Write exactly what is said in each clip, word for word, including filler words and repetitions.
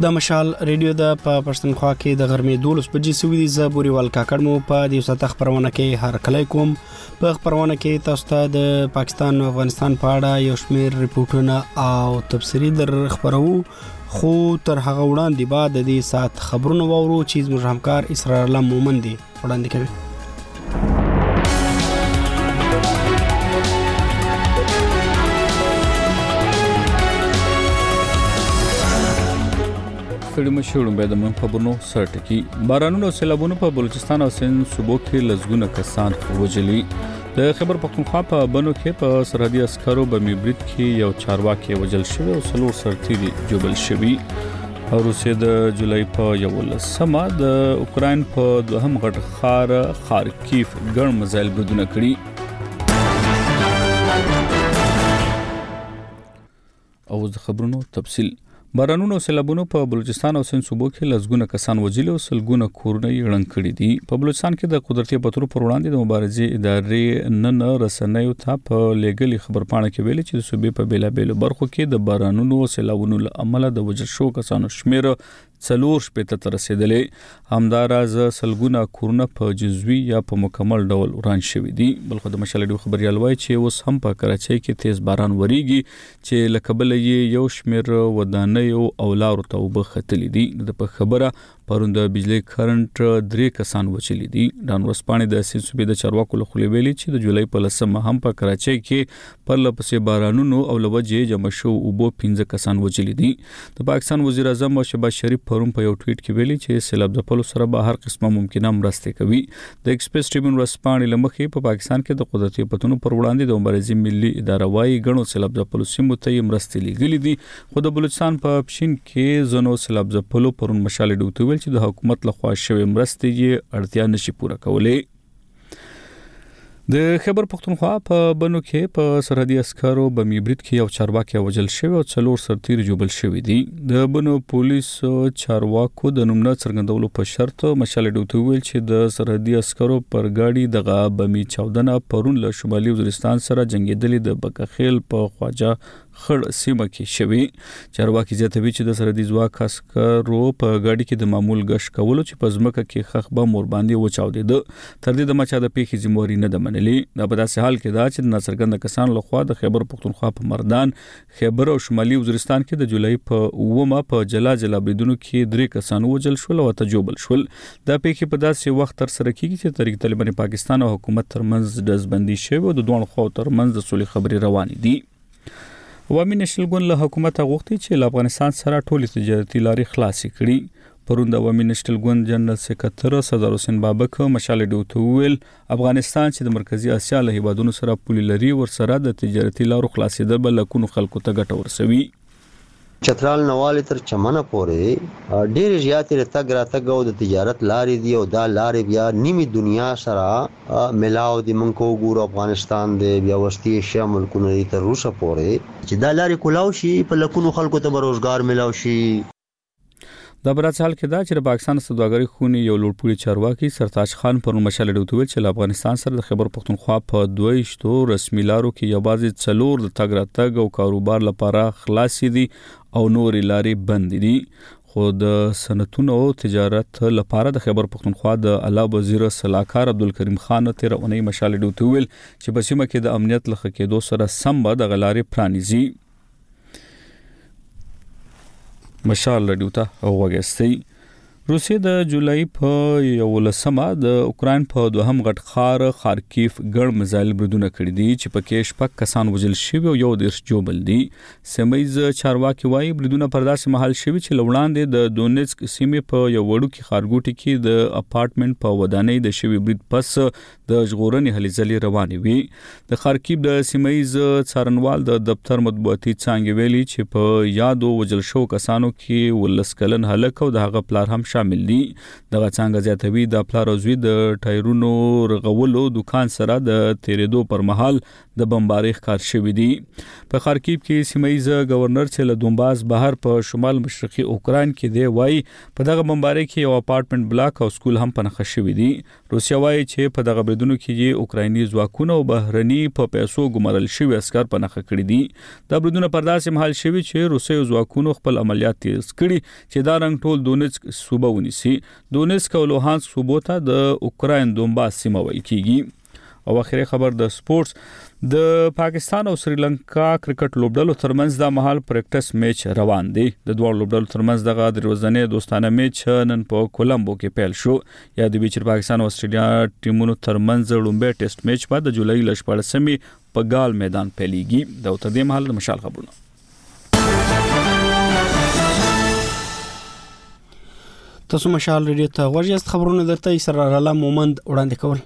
د مشال ریډیو د په پښتونخوا کې د غرمې دولس بجې سوي دي. زه بوريوال کاکړ مو په دې ساته خبرونه کې هر کله کوم. په خبرونه کې تاسو ته د پاکستان او افغانستان په اړه یو شمېر ریپورتونه او تفسیری در خبرو، خو تر هغه وړاندې بعد د دې سات خبرونه وورو چې زموږ همکار اسرار الله مومن دی وړاندې کوي. ستړي مشهور به د من خبرونو سرټکی بارانونو او سیلابونو په بلوچستان او سند صوبو کې لزګونه کسان وژلي. د خیبر پختونخوا په بنو کې په سرحدي عسکرو بمی برید کې یو چارواکي وژل شوی او څلور سرتیري جوړل شوی. او روسیه د جولای په یولسمه د اوکرين په دوهم غټ خار خارکیف ګڼ مزایل بریدونه کړي. او د خبرونو تفصیل. بارانونو او سیلابونو په بلوچستان او سند صوبو کې لزګونه کسان وژلي او سلګونه کورونه یې ړنګ کړي دي. په بلوچستان کې د قدرتي پترو پر وړاندې د مبارزې ادارې نن رسنیو ته په لېګلي خبرپاڼه کې ویلي چې د صوبې په بیلابېلو برخو کې د بارانونو او سیلابونو له امله د وژل شو کسانو شمېر څلور شپېته ته رسیدلې. همداراز سلګونه کورونه په جزوي یا په مکمل ډول وران شوي دي. بلخو د مشال ډیو خبريال وایي چې اوس هم په کراچۍ کې تیز باران وریږي چې لکبل یې یو شمېر ودانیو او لارو ته وبختلې دي. د په خبره پروند بجلی کرنٹ درې کسان وچلي دي. د نورسپانې د سند صوبې د چارواکو له خولې ویلي چې د جولای په لسمه هم په کراچۍ کې پر لپسې بارانونو او لوجې جمع شو او بو پنځه کسان وچلي دي. د پاکستان وزیر اعظم شهباز شریف پرون په یو ټویټ کې ویلي چې سیلاب ځپلو سره به هر قسمه ممکنه مرسته کوي. د ایکسپریس ټریبیون ورسپانې لمخې په پاکستان کې د قدرتي پتونو پر وړاندې د مبارزې ملي اداره وايي غنو سیلاب ځپلو سیمو ته مرستې لګلې دي. خو د بلوچستان په پښین کې زنو سیلاب ځپلو پرون مشال ډوته ویل چې د حکومت لخوا شوی مرستې یې اړتیا نشي پوره کولای. د خیبر پختونخوا په بنو کې په سرحدي عسکرو بمی برید کې یو چارواکي وژل شوی او څلور سرتیري جوړل شوی دي. د بنو پولیس چارواکو د نوم نه څرګندولو په شرط مشال ډوته ویل چې د سرحدي عسکرو پر گاډي دغه بمی چاودنه پرون له شمالي وزیرستان سره جنگیدلې د بکخیل په خواجه خړ سیمه کې شوی. چارواکي زیاتوي چې د سرحدي ځواک عسکرو په گاډي کې د معمول غش کولو چې په ځمکه کې خخ به مور باندې وچاودېده. تر دې د مچا د پیښې ذمہواری نه ده منلې. دا په داسې حال کې دا چې د ناڅرګند کسان لخوا د خیبر پختونخوا په مردان، خیبر او شمالي وزیرستان کې د جولای په اومه په جلا جلا بریدونو کې درې کسان وژل شول او ته جوړل شول. دا پیښې په داسې وخت تر سره کیږي چې طریق طالبان پاکستان او حکومت ترمنځ دزبندي شوی او د دوه خواو ترمنځ د صلح خبرې روانې دي. عوامي نشل ګوند له حکومت غوښتي چې له افغانستان سره ټولې تجارتي لارې خلاصې کړي. پرون د عوامي نشل ګوند جنرال سکرټر صدر حسین بابک مشال ډوته ویل افغانستان چې د مرکزی اسیا له هیوادونو سره پولي لري ورسره د تجارتي لارو خلاصېدل بل کونو خلکو ته ګټه ورسوي. چترال نواله تر چمنه پورې ډېر زیاتې راتګ راتګ او د تجارت لارې دی او دا لارې بیا نیمه دنیا سره ملاو دي. مونږ ګورو افغانستان د بیا وستي ایشیا ملکونو تر روسه پورې چې دا لارې کولاو شي په لکونو خلکو ته روزګار ملاو شي. دا برات حال کې دا چې د پاکستان سوداګري خونی یو لوړپوړي چارواکي سرتاج خان پر مشال ډوته ویل چې افغانستان سره د خیبر پختونخوا په دویشتو رسمي لارو کې یوازې څلور د تګ راتګ او کاروبار لپاره خلاصې دي او نورې لارې بند دي. خو د صنعتونو او تجارت لپاره د خیبر پختونخوا د اعلی وزیر صلاحکار عبدالکریم خان تیر اونۍ مشال ډوته ویل چې په سیمه کې د امنیت لخوا کېدو سره سم به د غلارې پرانیزي. مشال ډیوته وګستي. روسیه د جولای په یولسمه د اوکرين په دوهم غټ خار خارکیف ګڼ مزایل بریدونه کړي دي چې پکې شپږ کسان وژل شوي او یو دیرش جوړل دي. سیمایز چارواکي وايي بریدونه پر داسې محل شوي چې لوړاندې د دونیتسک سیمې په یو وړوکي خارګوټي کې د اپارټمنټ په ودانۍ د شوي برید پس د ژغورنې هلې ځلې روانې وي. د خارکیف د سیمایز څارنوال د دفتر مطبوعاتي څانګې ویلي چې په یادو وژل شو کسانو کې ولس کلن هلک او د هغه پلار هم شامل دي. دغه څنګه زیاتوي د پلار او زوی د ټایرونو رغولو دکان سره د تیرېدو پر مهال د بمبارۍ ښکار شوی دی. په خارکیف کې سیمایي گورنر چې له دونباس بهر په شمال مشرقي اوکراین کې دی وایي په دغه بمبارۍ کې یو اپارټمنټ بلاک او سکول هم په نښه شوی دی. روسیا وایي چې په دغه بریدونو کې اوکرایني ځواکونه او بهرني په پیسو ګمارل شوي عسكر په نښه کړي دي. دا بریدونه پر داسې مهال شوي چې روسي ځواکونو خپل عملیات تیز کړي چې دا رنګ ټول دونیتسک صوبه ونیسي. دونیتسک او لوهانسک صوبو ته د اوکراین دونباس سیمه ویل کیږي. او اخیری خبر د سپورټس د پاکستان او سریلانکا کرکټ لوبډلو ترمنځ د مهال پریکټس میچ روان دی. د دوه لوبډلو ترمنځ دغه د ورځنې دوستانه میچ نن په کولمبو کې پیل شو. یا د بیچر پاکستان او استرالیا ټیمونو ترمنځ لومړی ټیسټ میچ په د جولای ل شپاړسمې په ګال میدان پیلېږي. د تر دې مهال د مشال خبرونه. تاسو مشال ریډیو ته ورجست خبرونه درته سره رالا مومند وړاندې کول.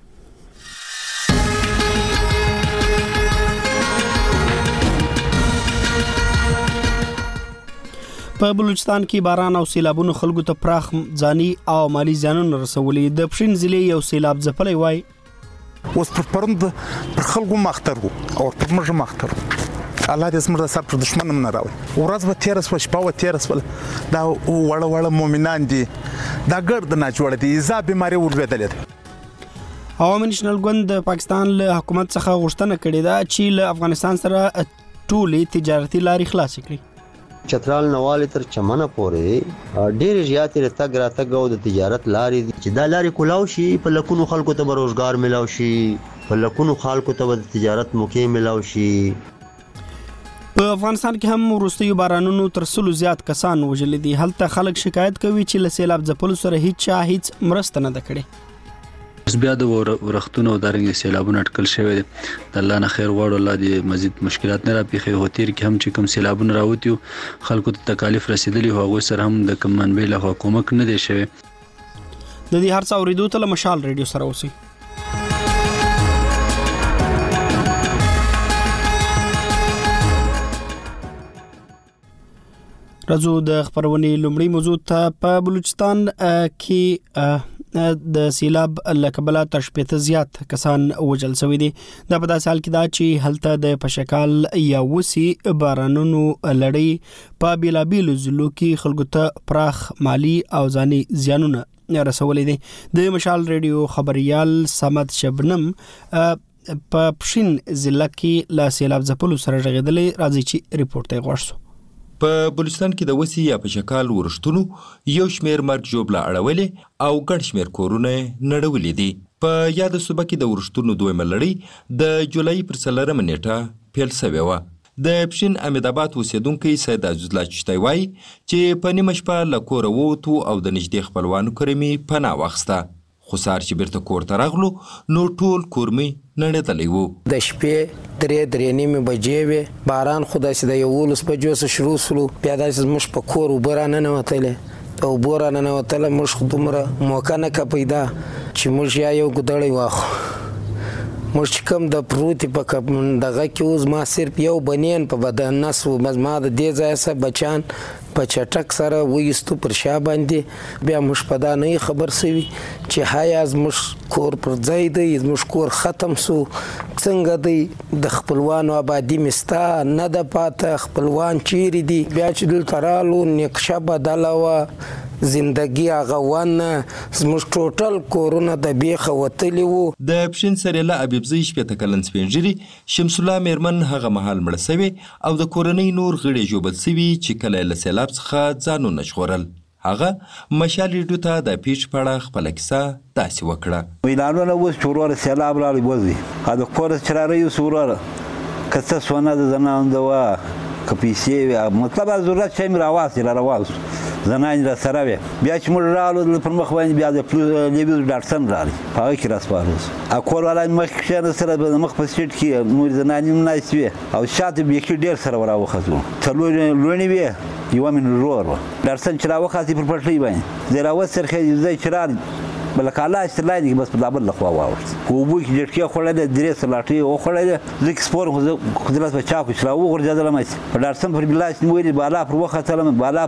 په بلوچستان کې باران او سیلابونو خلکو ته پراخ ځاني او مالی زیانونه رسولي. د پښین ضلع یو سیلاب ځپلی وای اوس پر پرند پر خلکو مختر وو او پر موږ مختر الله دې زموږ سره پر دشمن نه راوي. ورځ به تیر سو شپه و تیر سو دا وړ وړ مؤمنان دي دا ګرد نه جوړ دي ځا بیماری ورغېدلې. عوامي نېشنل ګوند د پاکستان له حکومت څخه غوښتنه کړې ده چې له افغانستان سره ټولې تجارتي لارې خلاص کړي. چترال نواله تر چمنه پورې ډېر زیاتې راتګ راتګ او د تجارت لارې دي چې دا لارې کولاو شي په لکونو خلکو ته روزګار ملاو شي په لکونو خلکو ته د تجارت موقع ملاو شي. په افغانستان کې هم وروستیو بارانونو تر سلو زیات کسان وژلي دي. هلته خلک شکایت کوي چې له سیلاب ځپلو سره هیڅ چا هیڅ مرسته نه ده کړې. بیا د ورختونو او دارنګ سیلابونه اټکل شوی دي. د الله نه خیر غواړو الله دې مزید مشکلات نه راپېښي. هو تیر کې هم چې کوم سیلابونه راوتیو خلکو ته تکالیف رسیدلی او هغه سره هم د کوم منبع له حکومت نه دی شوی. د دې هر څه اوریدو ته مشال ریډیو سره اوسئ. راځو د خبرونې لومړی موضوع ته. په بلوچستان کې د سیلاب لکبلا تر شپږ زیات کسان وژل شوي دي. دا په داسې حال کې دا چې هلته د پشکال یا وسی بارانونو لړۍ په بیلابیلو ضلعو کې خلکو ته پراخ مالی او ځاني زیانونه رسولي دي. د مشال ریډیو خبريال سمد شبنم په پښین ضلع کې لا سیلاب ځپلو سره غږیدلې. راځي چې ریپورت یې غوښتو. په بلوچستان کې د وسی یا پشکال ورشتونو یو شمیر مرګ جوړه اړولې او ګڼ شمیر کورونه نړولې دي. په یاد صوبه کې د ورشتونو دویمه لړۍ د جولای پر څلورمه نیټه پیل شوې و. د پښین امیدآباد اوسیدونکو سید عزیز الله چشتای وایي چې په نیمه شپه له کوره ووتو او د نږدې خپلوانو کره مې پناه واخیسته. خو سهار چې بیرته کور ته راغلو نو ټول کور مې نړېدلی و. د شپې درې درې نیمې بجې وې. باران خو داسې د یولس بجو څخه شروع سلو. بیا داسې زموږ په کور اوبه راننوتلې او اوبه راننوتله. موږ خو دومره موقع نه که پیدا چې موږ یا یو ګودړی واخو. موږ چې کوم د پروتې په دغه کې اوس ما صرف یو بنین په بدن نس و. ما د دې ځای څخه بچان په چټک سره وایستو پر شا باندې. بیا موږ په دا نه خبر سوي چې هایا زموږ کور پر ځای دی زموږ کور ختم سو څنګه دی. د خپلوانو آبادي مستا نه د پاته خپلوان چیرې دي. بیا چې دلته رالو نقشه بدله وه زندگی هغه ونه زموږ ټوټل کورونه د بیخه وتلي وو. د پښین سریله ابيبزي شپېته کلن سپینجري شمس الله میرمن هغه مهال مړ شوی او د کورنۍ نور غړي جوبل شوی چې کله له سیلاب څخه ځانونه ژغورل. هغه مشال ریډیو ته د پیښ په اړه خپله کیسه داسې وکړه. ویلانونه اوس چې وروره سیلاب راغلی وځي د کور چراره یوس وروره که څه سونه د زنانده وه که پیسې وي مطلب ضرورت شی مې راواخېست را راواخېستو زنانې را سره وې. بیا چې موږ راغلو پر مخ باندې بیا د لیویز ډاکټرن راغلی په هغه کې راسپارل سو. کور والا مې مخکې کښېنستله د مخ په سیټ کې نورې زنانې هم ناستې وې او شاته بیخي ډېر سره راوختو. څلور لوڼې وې یوه مې ورور وه. ډاکټرن چې راوخاستې پر پټلۍ باندې دی راوڅرخېد ځای چې راغی بله کاله استرلای دي بس په دا بل لخوا واوښت. په اوبو کې جټکې خوړلې درې سلاټې وخوړلې زه کې سپور خو زه خو دلته په چاکو چې راوغورځېدلم په ډاکټرن پر بلاس نیولې بالا پر وختلم بالا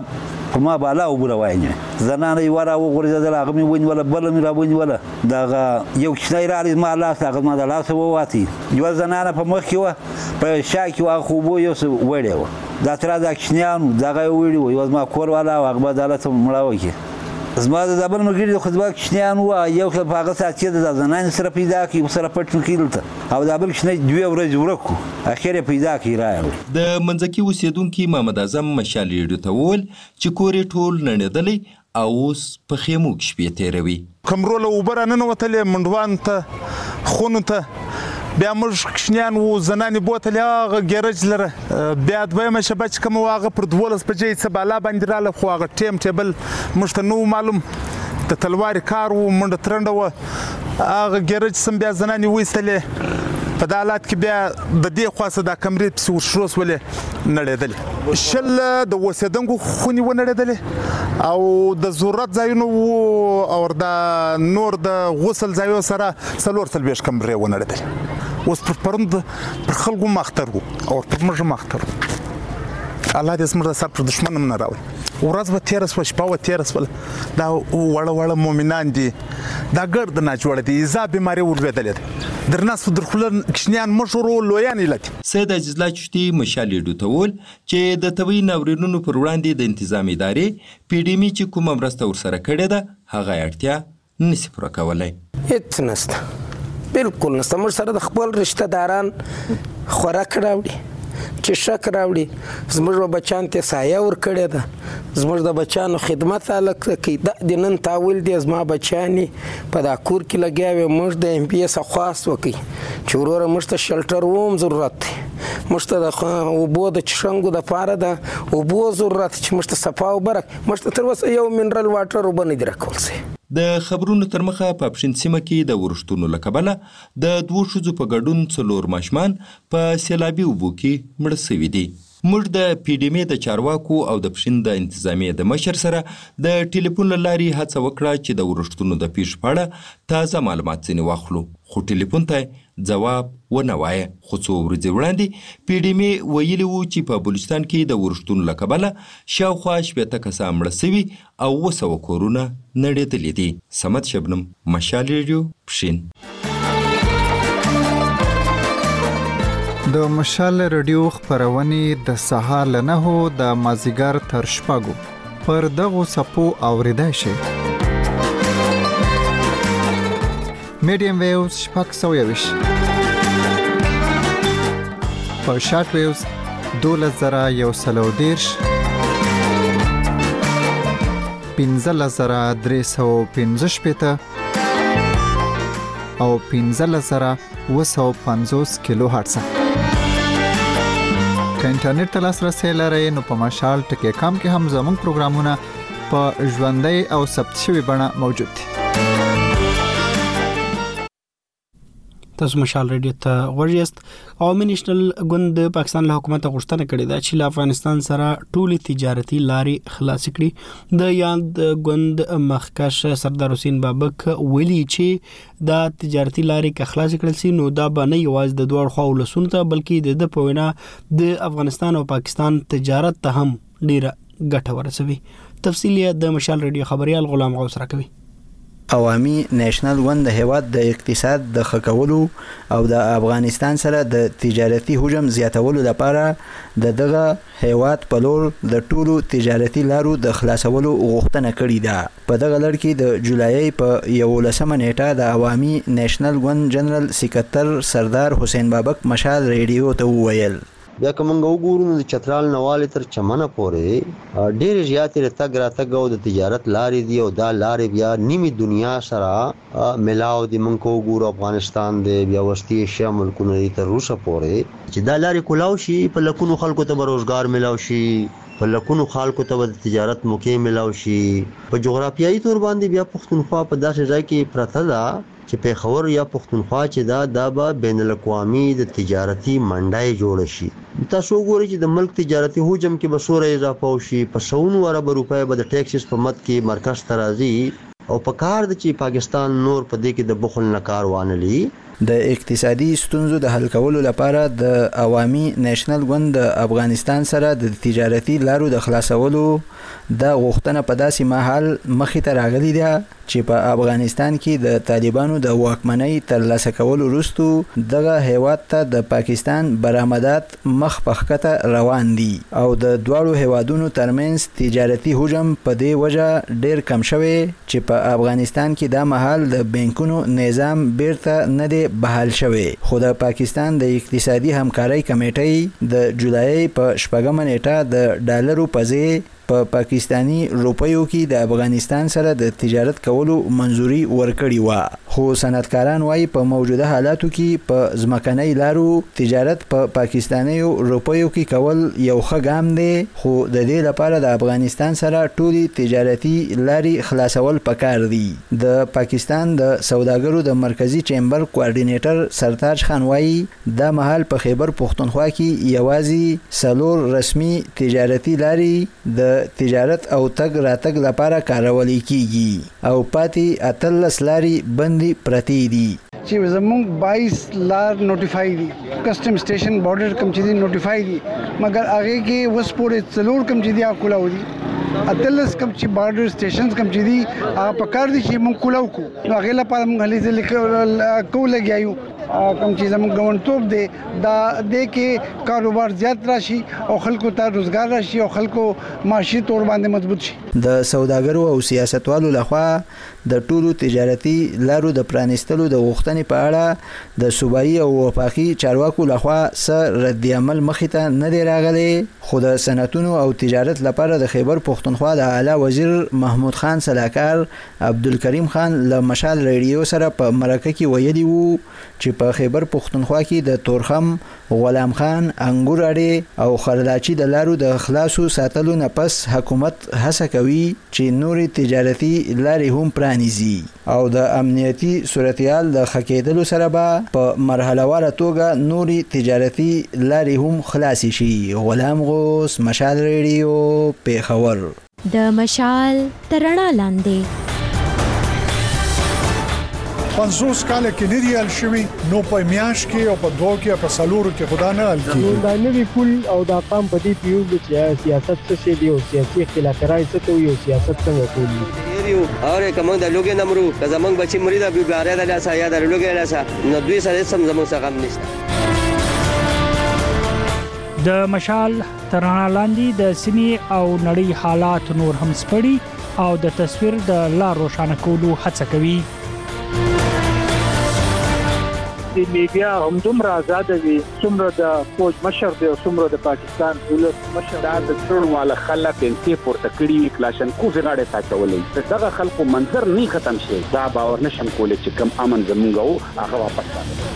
خو ما بالا وبره وایي زنانه یې ورا وغورځېدل هغه مې ونیوله بله مې را ونیوله دغه یو کوچنی راغی زما لاس هغه زما د لاسه وواتي یوه زنانه په مخ کې وه په شا کې وه هغه خو اوبو یو څه وړې وه دا تر دا کوچنیان دغه یې وړي وه یوه زما کور والا او هغه به عدالت مړه وکړي زما د زابل ملګري خو زما کوچنیان وه یو خو په هغه ساعت کې د زنانې سره پیدا کړي ورسره پټ مې کړي دلته او دا بل کوچنی دوې ورځې ورک کړو اخر یې پیدا کړي راغلو د منځکي اوسېدونکي محمد اعظم مشال ریډیو ته وویل چې کور یې ټول نړېدلی او اوس په خیمو کې شپې تېروي کمرو له اوبه راننوتلې منډوان ته خونو ته بیا موږ کوچنیان وو زنانې بوتلې هغه ګیرج لره بیا دویمه شپه چې کومه وه هغه پر دولس بجې څه بالا باندې راله خو هغه ټیم ټیبل موږ ته نه و معلوم د تلوارې کار و منډه ترنډه وه هغه ګیرج سم بیا زنانې وایستلې په دا حالات کې بیا د دې خوا څه دا کمرې پسې ورشروس ولې نړېدلې شل د اوسېدونکو خونې ونړېدلې او د ضرورت ځایونه وو او د نور د غسل ځایو سره څلور څلوېښت کمرې ونړېدلې اوس پر پروند پر خلکو ماختر وو او پر موږ ماختر وو الله دې زموږ د سر پر دښمن هم نه راوړي ورځ به تېره شوه شپه به تېره شوله دا وړه وړه مؤمنان دي دا ګرد ناجوړه دي ایزا بیماري ورلوېدلې ده در ناستو در خوله کوچنیان مشر وو لویان علت سید عزیز الله چشتي مشال ریډیو ته وویل چې د طبي ناورینونو پر وړاندې د انتظام ادارې پی ډي مي چې کومه مرسته ورسره کړې ده هغه اړتیا نشي پوره کولی هېڅ نشته بالکل نشته موږ سره د خپل رشته داران خوراک راوړي چشک راوړي زموږ به بچیان ته سایه ورکړې ده زموږ د بچیانو خدمت هلک کوي دا د نن تاویل دی زما بچیانې په دا کور کې لګیا وي موږ د ایم پي ایس خواست وکړي چې وروره موږ ته شلټر وم ضرورت دی موږ ته د اوبو د چشنګو دپاره د اوبو ضرورت چې موږ ته صفا اوبه راکړي موږ ته تر اوسه یو منرل واټر اوبه نه دي راکول سوی د خبرونو تر مخه په پښین سیمه کې د ورښتونو له کبله د دوو ښځو په ګډون څلور ماشومان په سیلابي اوبو کې مړه سوي دي موږ د پی ډي مي د چارواکو او د پښین د انتظامیې د مشر سره د ټلیفون له لارې هڅه وکړه چې د ورښتونو د پیښو په اړه تازه معلومات ځینې واخلو خو ټلیفون ته ځواب ونه وایه خو څو ورځې وړاندې پی ډي مي ویلي وو چې په بلوچستان کې د ورښتونو له کبله شاوخوا شپېته کسان مړه سوي او اوه سوه کورونه نړېدلي دي صمد شبنم مشال ریډیو پښین د مشال ریډیو خبرونه د سهار له نهو د مازیګر تر شپږو پر دغو صفو اوریدای شي میډیم ویوز شپږ سوه یویش په شارټ ویوز دولس زره یو سل او دېرش پنځلس زره درې سوه پنځه شپېته او پنځلس زره اوه سوه پنځوس کیلو هرټز که انټرنیټ ته لاسرسی لرئ نو په مشال ټکی کام کې هم زموږ پروګرامونه په ژوندۍ او ثبت شوې بڼه موجود دي تاسو مشال ریډیو ته غوږ یاست عوامي نېشنل ګوند د پاکستان له حکومت غوښتنه کړې ده چې له افغانستان سره ټولې تجارتي لارې خلاص کړي د یاد ګوند مخکښ سردار حسین بابک ویلي چې دا تجارتي لارې که خلاص کړل شي نو دا به نه یوازې د دواړو خواو ولسونو ته بلکې د ده په وینا د افغانستان او پاکستان تجارت ته هم ډیره ګټه ورسوي تفصیل یې د مشال ریډیو خبريال غلام غوث راکوي عوامي نېشنل ګوند د هیواد د اقتصاد د ښه کولو او د افغانستان سره د تجارتي حجم زیاتولو لپاره د دغه هیواد په لور د ټولو تجارتي لارو د خلاصولو غوښتنه کړې ده په دغه لړ کې د جولای په یولسمه نیټه د عوامي نېشنل ګوند جنرال سکرټر سردار حسین بابک مشال ریډیو ته وویل بیا که موږ وګورو نو د چترال نوالې تر چمنه پورې ډېرې زیاتې تګ راتګ او د تجارت لارې دي او دا لارې بیا نیمې دنیا سره ملاو دي موږ که وګورو افغانستان دی بیا وسطي ایشیا ملکونه دي تر روسه پورې چې دا لارې کولاو شي په لکونو خلکو ته به روزګار ملاو شي په لکونو خلکو ته به د تجارت موقع ملاو شي په جغرافیایي طور باندې بیا پښتونخوا په داسې ځای کې پرته ده چې پیښور یا پښتونخوا چې دا دا به بین الاقوامي د تجارتي منډای جوړ شي تاسو وګورئ چې د ملک تجارتي حجم کې به سوره اضافه وشي په سونو ارب روپۍ به د ټیکسز په مد کې مرکز ته راځي او په کار د چې پاکستان نور په دې کې د بخل نکار وانلی د اقتصادي ستونزو د حل کولو لپاره د عوامي نېشنل ګوند د افغانستان سره د تجارتي لارو د خلاصولو د غوښتنه په داسې مهال مخې ته راغلي ده چې په افغانستان کې د طالبانو د واکمنۍ ترلاسه کولو وروسته دغه هیواد ته د پاکستان برآمدات مخ په ښکته روان دي او د دواړو هیوادونو ترمنځ تجارتي حجم په دې وجه ډیر کم شوی چې په افغانستان کې دا مهال د بانکونو نظام بیرته نه دی بحال شوی. خو د پاکستان د اقتصادي همکارۍ کمیټې د جولای په شپږمه نیټه د ډالرو په ځای په پا پاکستانی روپیو کې د افغانستان سره د تجارت کولو منځوري ورکړی و. خو صنعتکاران وايي په موجوده حالاتو کې په ځمکنۍ لارو تجارت په پا پاکستانی روپیو کې کول یو ښه ګام دی، خو د دې لپاره د افغانستان سره ټولي تجارتي لارې خلاصول پکار دي. د پاکستان د سوداګرو د مرکزی چیمبر کوارډینیټر سرتاج خان وايي دا مهال په خیبر پښتونخوا کې یوازې څلور رسمي تجارتي لارې د تجارت او تګ راتګ لپاره کارول کیږي او پاتې اتلس لارې بندي پرتی دي. چې زموږ بایس لار نوټیفای دي، کسٹم سټیشن بارډر کم چې دي نوټیفای دي، مګر هغه کې وس پورې څلور کم چې دي اکولاو دي، اتلس کم چې بارډر سټیشنز کم چې دي هغه پکار دي چې موږ کولاو کو. نو هغه لپاره موږ هلي ځل کو لګیایو کم چې زموږ ګوندټوب دی دا د کې کاروبار زیات راشي او خلکو ته روزګار راشي او خلکو معاشي تور باندې مضبوط شي. د سوداګرو او سیاستوالو لخوا د ټولو تجارتي لارو د پرانستلو د غوښتنې په اړه د صوبایي او وفاقي چارواکو لخوا سر رد عمل مخې ته نه دی راغلی، خو د صنعتونو او تجارت لپاره د خیبر پښتونخوا د اعلی وزیر محمود خان سلاکار عبدالکریم خان له مشال ریډیو سره په مرکه کې ویلي وو چې په خیبر پښتونخوا کې د تورخم، غلام خان، انګور اړې او خرداچی د لارو د خلاصو ساتلو نه پس حکومت هڅه کوي چې نورې تجارتي لارې هم پرانیزي او د امنیتي صورتحال د ښه کېدلو سره به په مرحله واره توګه نورې تجارتي لارې هم خلاصې شي. غلام غوث، مشال ریډیو، پیښور. د مشال تر رڼا لاندې پنځوس کاله کې نه دی حل شوی، نو په میاش کې او په دوه کې په سلورو کې خدا نه حل کیږي. دا نوی پول او دا قام په دې پیو چې سیاست څه شي دی او سیاسي اختلاف راځي څه ته یو سیاست څنګه کوي یو اوره کوم د لوګي نمرو که زمنګ بچی مرید ابي باریا د لاسه یا د لوګي لاسه نو دوی سره سم زموږ څخه غم نشته. د مشال ترانه لاندې د سیمې او نړۍ حالات نور هم سپړي او د تصویر د لار روښانه کولو هڅه کوي. د میډیا هم دومره آزاد وي څومره د فوج مشر دی او څومره د پاکستان ولس مشر دا د څړو والا خلک انتي پورته کړي کلاشن کو زغاړه تاچولې دغه خلکو منظر نه ختم شي دا باور نشم کولای چې کم امن زمونږ او هغه واپس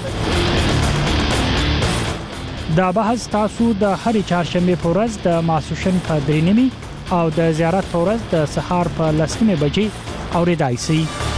راځي. دا بحث تاسو د هرې چهارشنبه په ورځ د ماسوشن په درې نیمې او د زیارت په ورځ د سهار په لس نیمې بجې اوریدای شئ.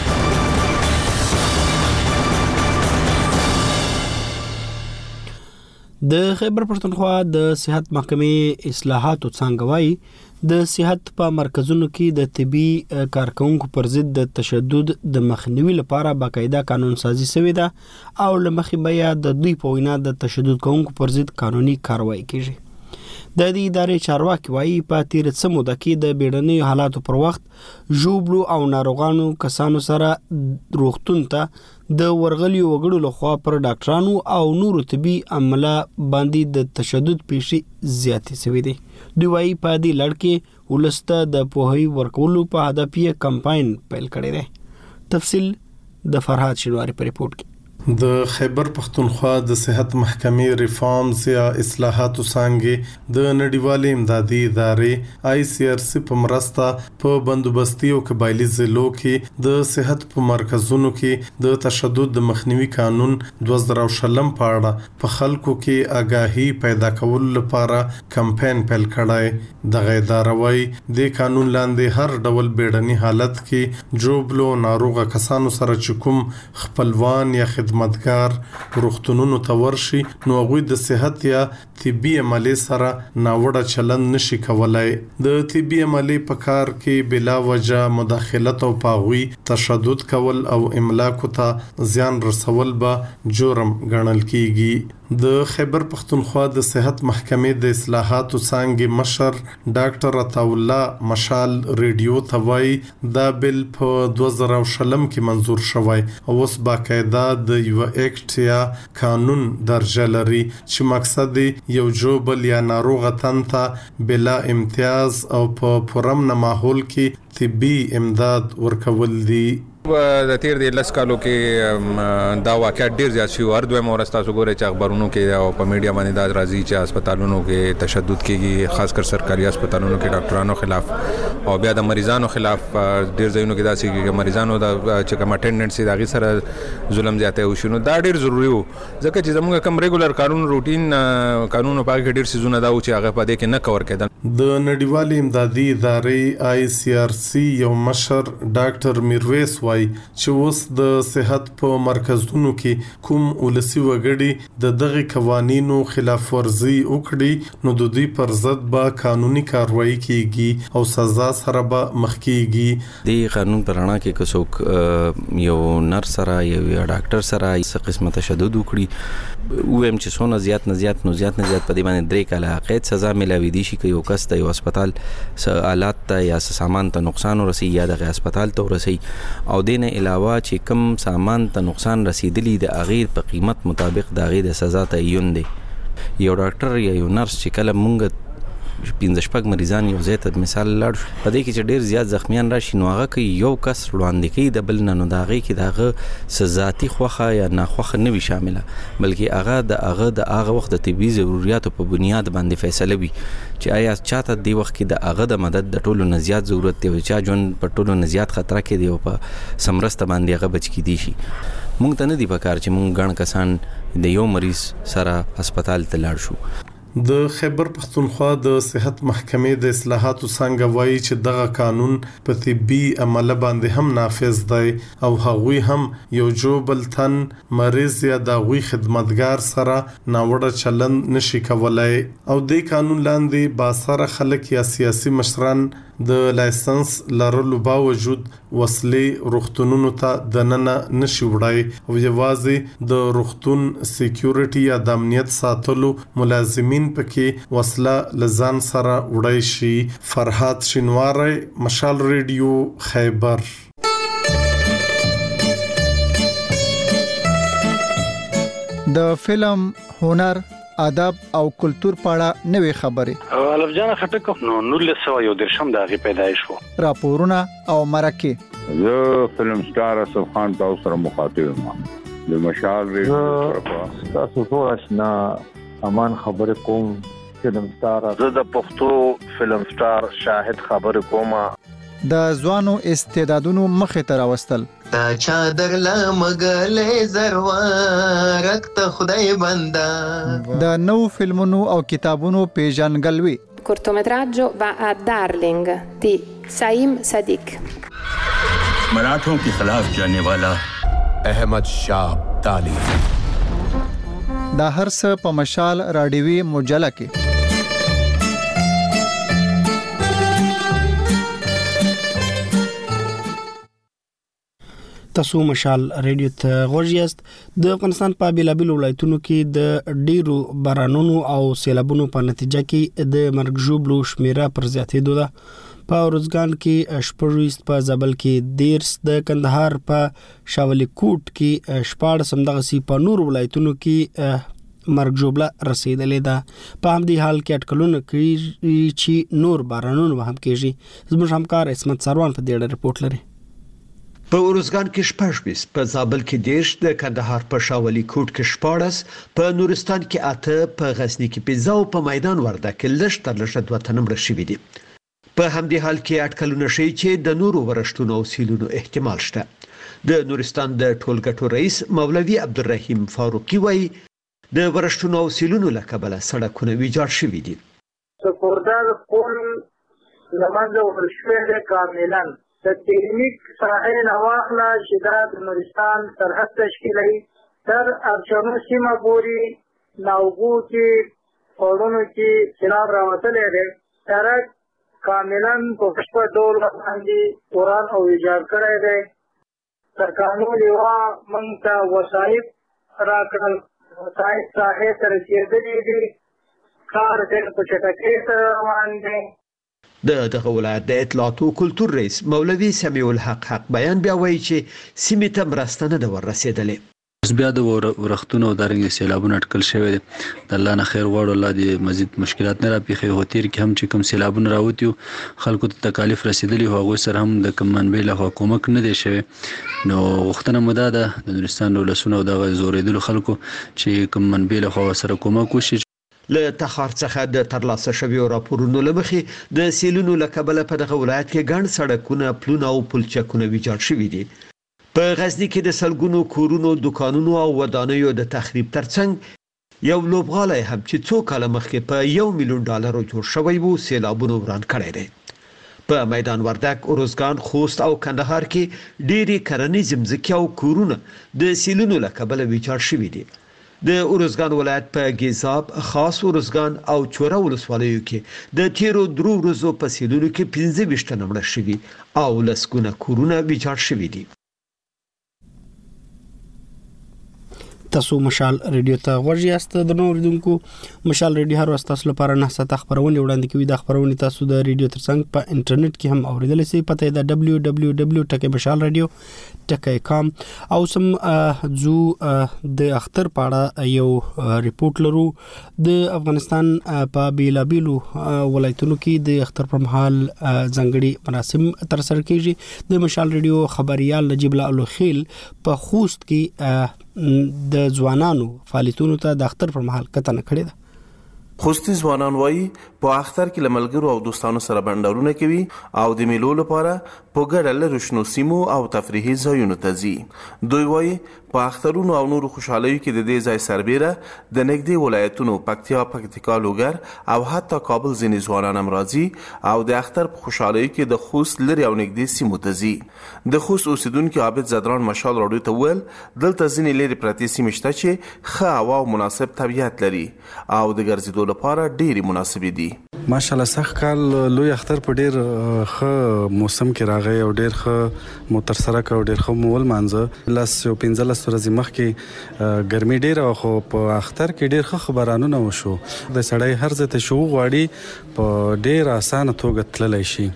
د خیبر پښتونخوا د صحت محکمې اصلاحاتو څنګه وايي د صحت په مرکزونو کې د طبي کارکونکو پر ضد د تشدد د مخنیوي لپاره باقاعده قانون سازي شوې ده او لمخې بیا د دوی په وینا د تشدد کوونکو پر ضد قانوني کاروایی کیږي. د دې ادارې چارواکي وايي په تیر څه موده کې د بیړنۍ حالاتو پر وخت ژوبلو او ناروغانو کسانو سره روغتون ته د ورغلیو وګړو لخوا پر ډاکټرانو او نورو طبي عمله باندې د تشدد پیښې زیاتې شوې دي. دوی وايي په دې لړ کې ولسته د پوهاوي ورکولو په هدف یې کمپاین پیل کړی دی. تفصیل د فرهاد شینواری په ریپورت کې. د خیبر پښتونخوا د صحت محکمې ریفارمز یا اصلاحاتو څنګه د نړیوالې امدادي ادارې آی سی آر سی په مرسته په بندوبستي او قبایلی ضلعو کې د صحت په مرکزونو کې د تشدد د مخنیوي قانون دوه زره شلم په اړه په خلکو کې آگاهي پیدا کولو لپاره کمپاین پیل کړای. د غیداروي د قانون لاندې هر ډول بیړني حالت کې جوبلو ناروغه کسانو سره چې کوم خپلوان یا خدمت خدمتګار روغتونونو ته ورشي نو هغوی د صحت یا طبي عملې سره ناوړه چلند نشي کولای. د طبي عملې په کار کې بلا وجه مداخلت او پاغوي تشدد کول او املاکو ته زیان رسول به جرم ګڼل کیږي. د خیبر پختونخوا د صحت محکمې د اصلاحاتو څانګې مشر ډاکټر عطاالله مشال ریډیو ته وایي دا بل په دوه زره شلم کې منظور شوی او اوس باقاعده د یو اکټ یا قانون درجه لري چې مقصد یو جوبل یا ناروغ تن ته بلا امتیاز او په پرامن ماحول کې طبي امداد ورکول دي. د تیر د لس کالو کې دا واقعیت ډیر زیات شي. ورته مورستا وګوره چې اخبارونو کې او په میډیا باندې دا راځي چې هسپتالونو کې تشدد کیږي، خاص کر سرکاري هسپتالونو کې ډاکټرانو خلاف او بیا د مریضانو خلاف ډیر ځایونو کې دا چې مریضانو د چې کوم اټینډنټ سي دغه سره ظلم زیاته وشو. دا ډیر ضروری وو ځکه چې زموږ کوم ریګولر قانون روټین قانونو په کې ډیر سيزونه دا و چې هغه په دې کې نه کور کېدل. د نړیوالې امدادي ادارې آی سی آر سی یو مشر ډاکټر میرویس وای چې اوس د صحت په مرکزونو کې کوم ولسی وګړي د دغه قوانینو خلاف ورزي وکړي نو د دوی پر ضد به قانوني کاروایی کیږي او سزا سره به مخ کیږي. د قانون پرانا کې کوڅوک یو نرس سره یو ډاکټر سره څه قسمه تشدد وکړي او هم چې څونه زیات نه زیات نو زیات نه زیات په دې باندې درې کاله قید سزا ملاوي دي شي که یو کس ته یو هسپتال س آلات ته یا سامان ته نقصان ورسي یا د هسپتال ته ورسي او دین علاوه چې کم سامان ته نقصان رسیدلی د اغیر په قیمت مطابق د اغیر د سزا تعین دی. یو ډاکټر یا یو نرس چې کله مونږ پنځه شپږ مریضان یو ځای ته مثال لاړ شو په دې کې چې ډیر زیات زخمیان راشي نو هغه کې یو کس وړاندې کوي د بل نه نو د هغې کې د هغه سزاتي خوښه یا ناخوښه نه وي شامله بلکې هغه د هغه د هغه وخت د طبي ضرورتو په بنیاد باندې فیصله وي چې آیا چاته دی وخت کې د هغه د مدد د ټولو نه زیات ضرورت دی او چا ژوند په ټولو نه زیات خطر کې دی او په سمرسته باندې هغه بچ کیدی شي. مونږ ته نه دی پکار چې مونږ ګڼ کسان د یو مریض سره هسپتال ته لاړ شو. د خیبر پختونخوا د صحت محکمې د اصلاحاتو څنګه وایي چې دغه قانون په طبي عمله باندې هم نافذ دی او هغوی هم یو جوبل تن مریض یا د هغوی خدمتګار سره ناوړه چلند نشي کولای او د قانون لاندې باسره خلک یا سیاسي مشران د لایسنس لرلو باوجود وسلې روغتونونو ته دننه نشي وړای او یوازې د روغتون سکیورټي یا د امنیت ساتلو ملازمین پکې وسله لزان سره وړای شي. فرحات شینواری، مشال ریډیو، خیبر. د فلم، هنر، ادب او کلچر په اړه نوې خبرې الف جان خټک نو نولس سوه یو درشم دغه پیدایش وو. راپورونه او مرکه زه فلم سٹار اسف خان تاسو سره مخاطب یم د مشال ریډیو تاسو ټول آشنا امان خبر کوم فلم سٹار زه د پښتو فلم سٹار شاهد خبر کوم د ځوانو استعدادونو مخې ته راوستل تا چادر لا مګلې زروارک ته خدای بندا د نو فلمونو او کتابونو پیژنګلوي. cortometraggio va a Darling di Saim Sadiq. मराठों के खिलाफ जाने वाला अहमद शाह अब्दाली. دا هر څه په مشال راډیوي مجله کې. تاسو مشال ریډیو ته غوږیاست. د افغانستان په بیلابیل ولایتونو کې د ډیرو بارانونو او سیلابونو په نتیجه کې د مرګ ژوبلو شمیره پر زیاتېدو ده. په ارزګان کې شپږ په زابل کې دیرس، د کندهار په شاولی کوټ کې شپاړس، همدغسې په نور ولایتونو کې مرګ ژوبله رسیدلې ده. په همدې حال کې اټکلونه کوي چې نور بارانونه به هم کېږي. زموږ همکار عصمت سروان په دې اړه رپورټ لري. په ارزګان کې شپږ بیس، په زابل کې دیرش، د کندهار په شاولی کوټ کې شپاړس، په نورستان کې اته، په غزنی کې پنځه او په میدان ورده کې لږ تر لږه دوه تنه مړه شوي دي. په همدې حال کې اټکلونه ښیي چې د نورو ورښتونو او سیلونو احتمال شته. د نورستان د ټولګټو رئیس مولوي عبدالرحیم فاروقي وایي د ورښتونو او سیلونو له کبله سړکونه ویجاړ شوي دي. سپوردار پل لمنځه وړل شوی دی کاملا. د تکنیک ساحل نواخله چې دا د نورستان سرحد تشکیلوي، تر ارچنو سیمه پورې ناوګو کې پړونو کې سیلاب راوتلی دی. سړک کاملا په بشپړ ډول باندې وران او ویجاړ کړی دی. سرکارونو لیوا موږ ته وسایط راکړل، وسایط ساحې ته رسېدلي دي، کار ډېر په چټکۍ سره روان دی. د دغه ولایت د اطلاعات او کلتور رئیس مولوي سمیع الحق حق بیان بیا وایي چې سیمې ته مرسته نه ده ورسېدلې. اوس بیا د ورښتونو او دارنګې سیلابونه اټکل شوی دی. د الله نه خیر غواړو، الله دې مزید مشکلات نه راپېښوي. خو تېر کې هم چې کوم سیلابونه راوتي وو خلکو ته تکالیف رسېدلي وو، هغوی سره هم د کوم منبع لخوا کومک نه دی شوی. نو غوښتنه مو دا ده د نورستان ولسونو او دغه زورېدلو خلکو چې کوم منبع لخوا ورسره کومک وشي. له تخار څخه د ترلاسه شویو راپورونو له مخې د سیلونو له کبله په دغه ولایت کې ګڼ سړکونه، پلونه او پلچکونه ویجاړ شوي دي. په غزني کې د سلګونو کورونو، دکانونو او ودانیو د تخریب ترڅنګ یو لوبغالی هم چې څو کاله مخکې په یو میلیون ډالرو جوړ شوی وو سیلابونو وران کړی دی. په میدان وردګ، اروزګان، خوست او کندهار کې ډېرې کرنیزې مځکې او کورونه د سیلونو له کبله ویجاړ شوي دي. د اروزګان ولایت په ګیزاب، خاص اروزګان او چوره ولسوالیو کې د تیرو درو ورځو په سیلونو کې پنځه ویشت تنه مړه شوي او لسګونه کورونه ویجاړ شوي دي. تاسو مشال ریډیو ته غوږی یاست. د نور اوریدونکو مشال ریډیو هر وخت تاسو لپاره نه ساته خبرونه وړاندې کوي. د خبرونه تاسو د ریډیو ترڅنګ په انټرنیټ کې هم اوریدلی شئ. پته ده دبلیو دبلیو دبلیو ټکی مشال ریډیو ټکی کام. او سم زو د اختر پاړه یو ریپورت لرو. د افغانستان په بیلابیلو ولایتونو کې د اختر پر مهال ځانګړي مراسم تر سره کیږي. د مشال ریډیو خبريال نجیب الله خیل په خوست کې د ځوانانو فعالیتونو ته د اختر پر مهال کتنه کړې ده. خوستی ځوانان وایي په اختر کې لملګرو او دوستانو سره بندرونه کوي او د میلو لپاره په ګډه له شنو سیمو او تفریحي ځایونو ته ځي. دوی وایي په اخترونو او نورو خوشحالیو کې د دې ځای سربیره د نږدې ولایتونو پکتیا، پکتیکا، لوګر او حتی کابل ځینې ځوانان هم راځي او د اختر په خوشحالیو کې د خوست لري او نږدې سیمو ته ځي. د خوست اوسیدونکي عابد زدران مشال راډیو ته ویل دلته ځینې لري پرتې سیمې شته چې ښه هوا او مناسب طبیعت لري او د ګرځېدو لپاره ډېرې مناسبې دي. ماشاءالله سخت کال لوی اختر په ډیر ښه موسم کې راغی او ډیر ښه مو تر سره کړ، ډیر ښه مو ولمانځه. لاس یو پنځه لس ورځې مخکې ګرمي ډیره خو په اختر کې ډیر ښه خبرانونه وشو. د سړی هر ځای ته شو غواړي په ډیر اسانه توګه تللی شي.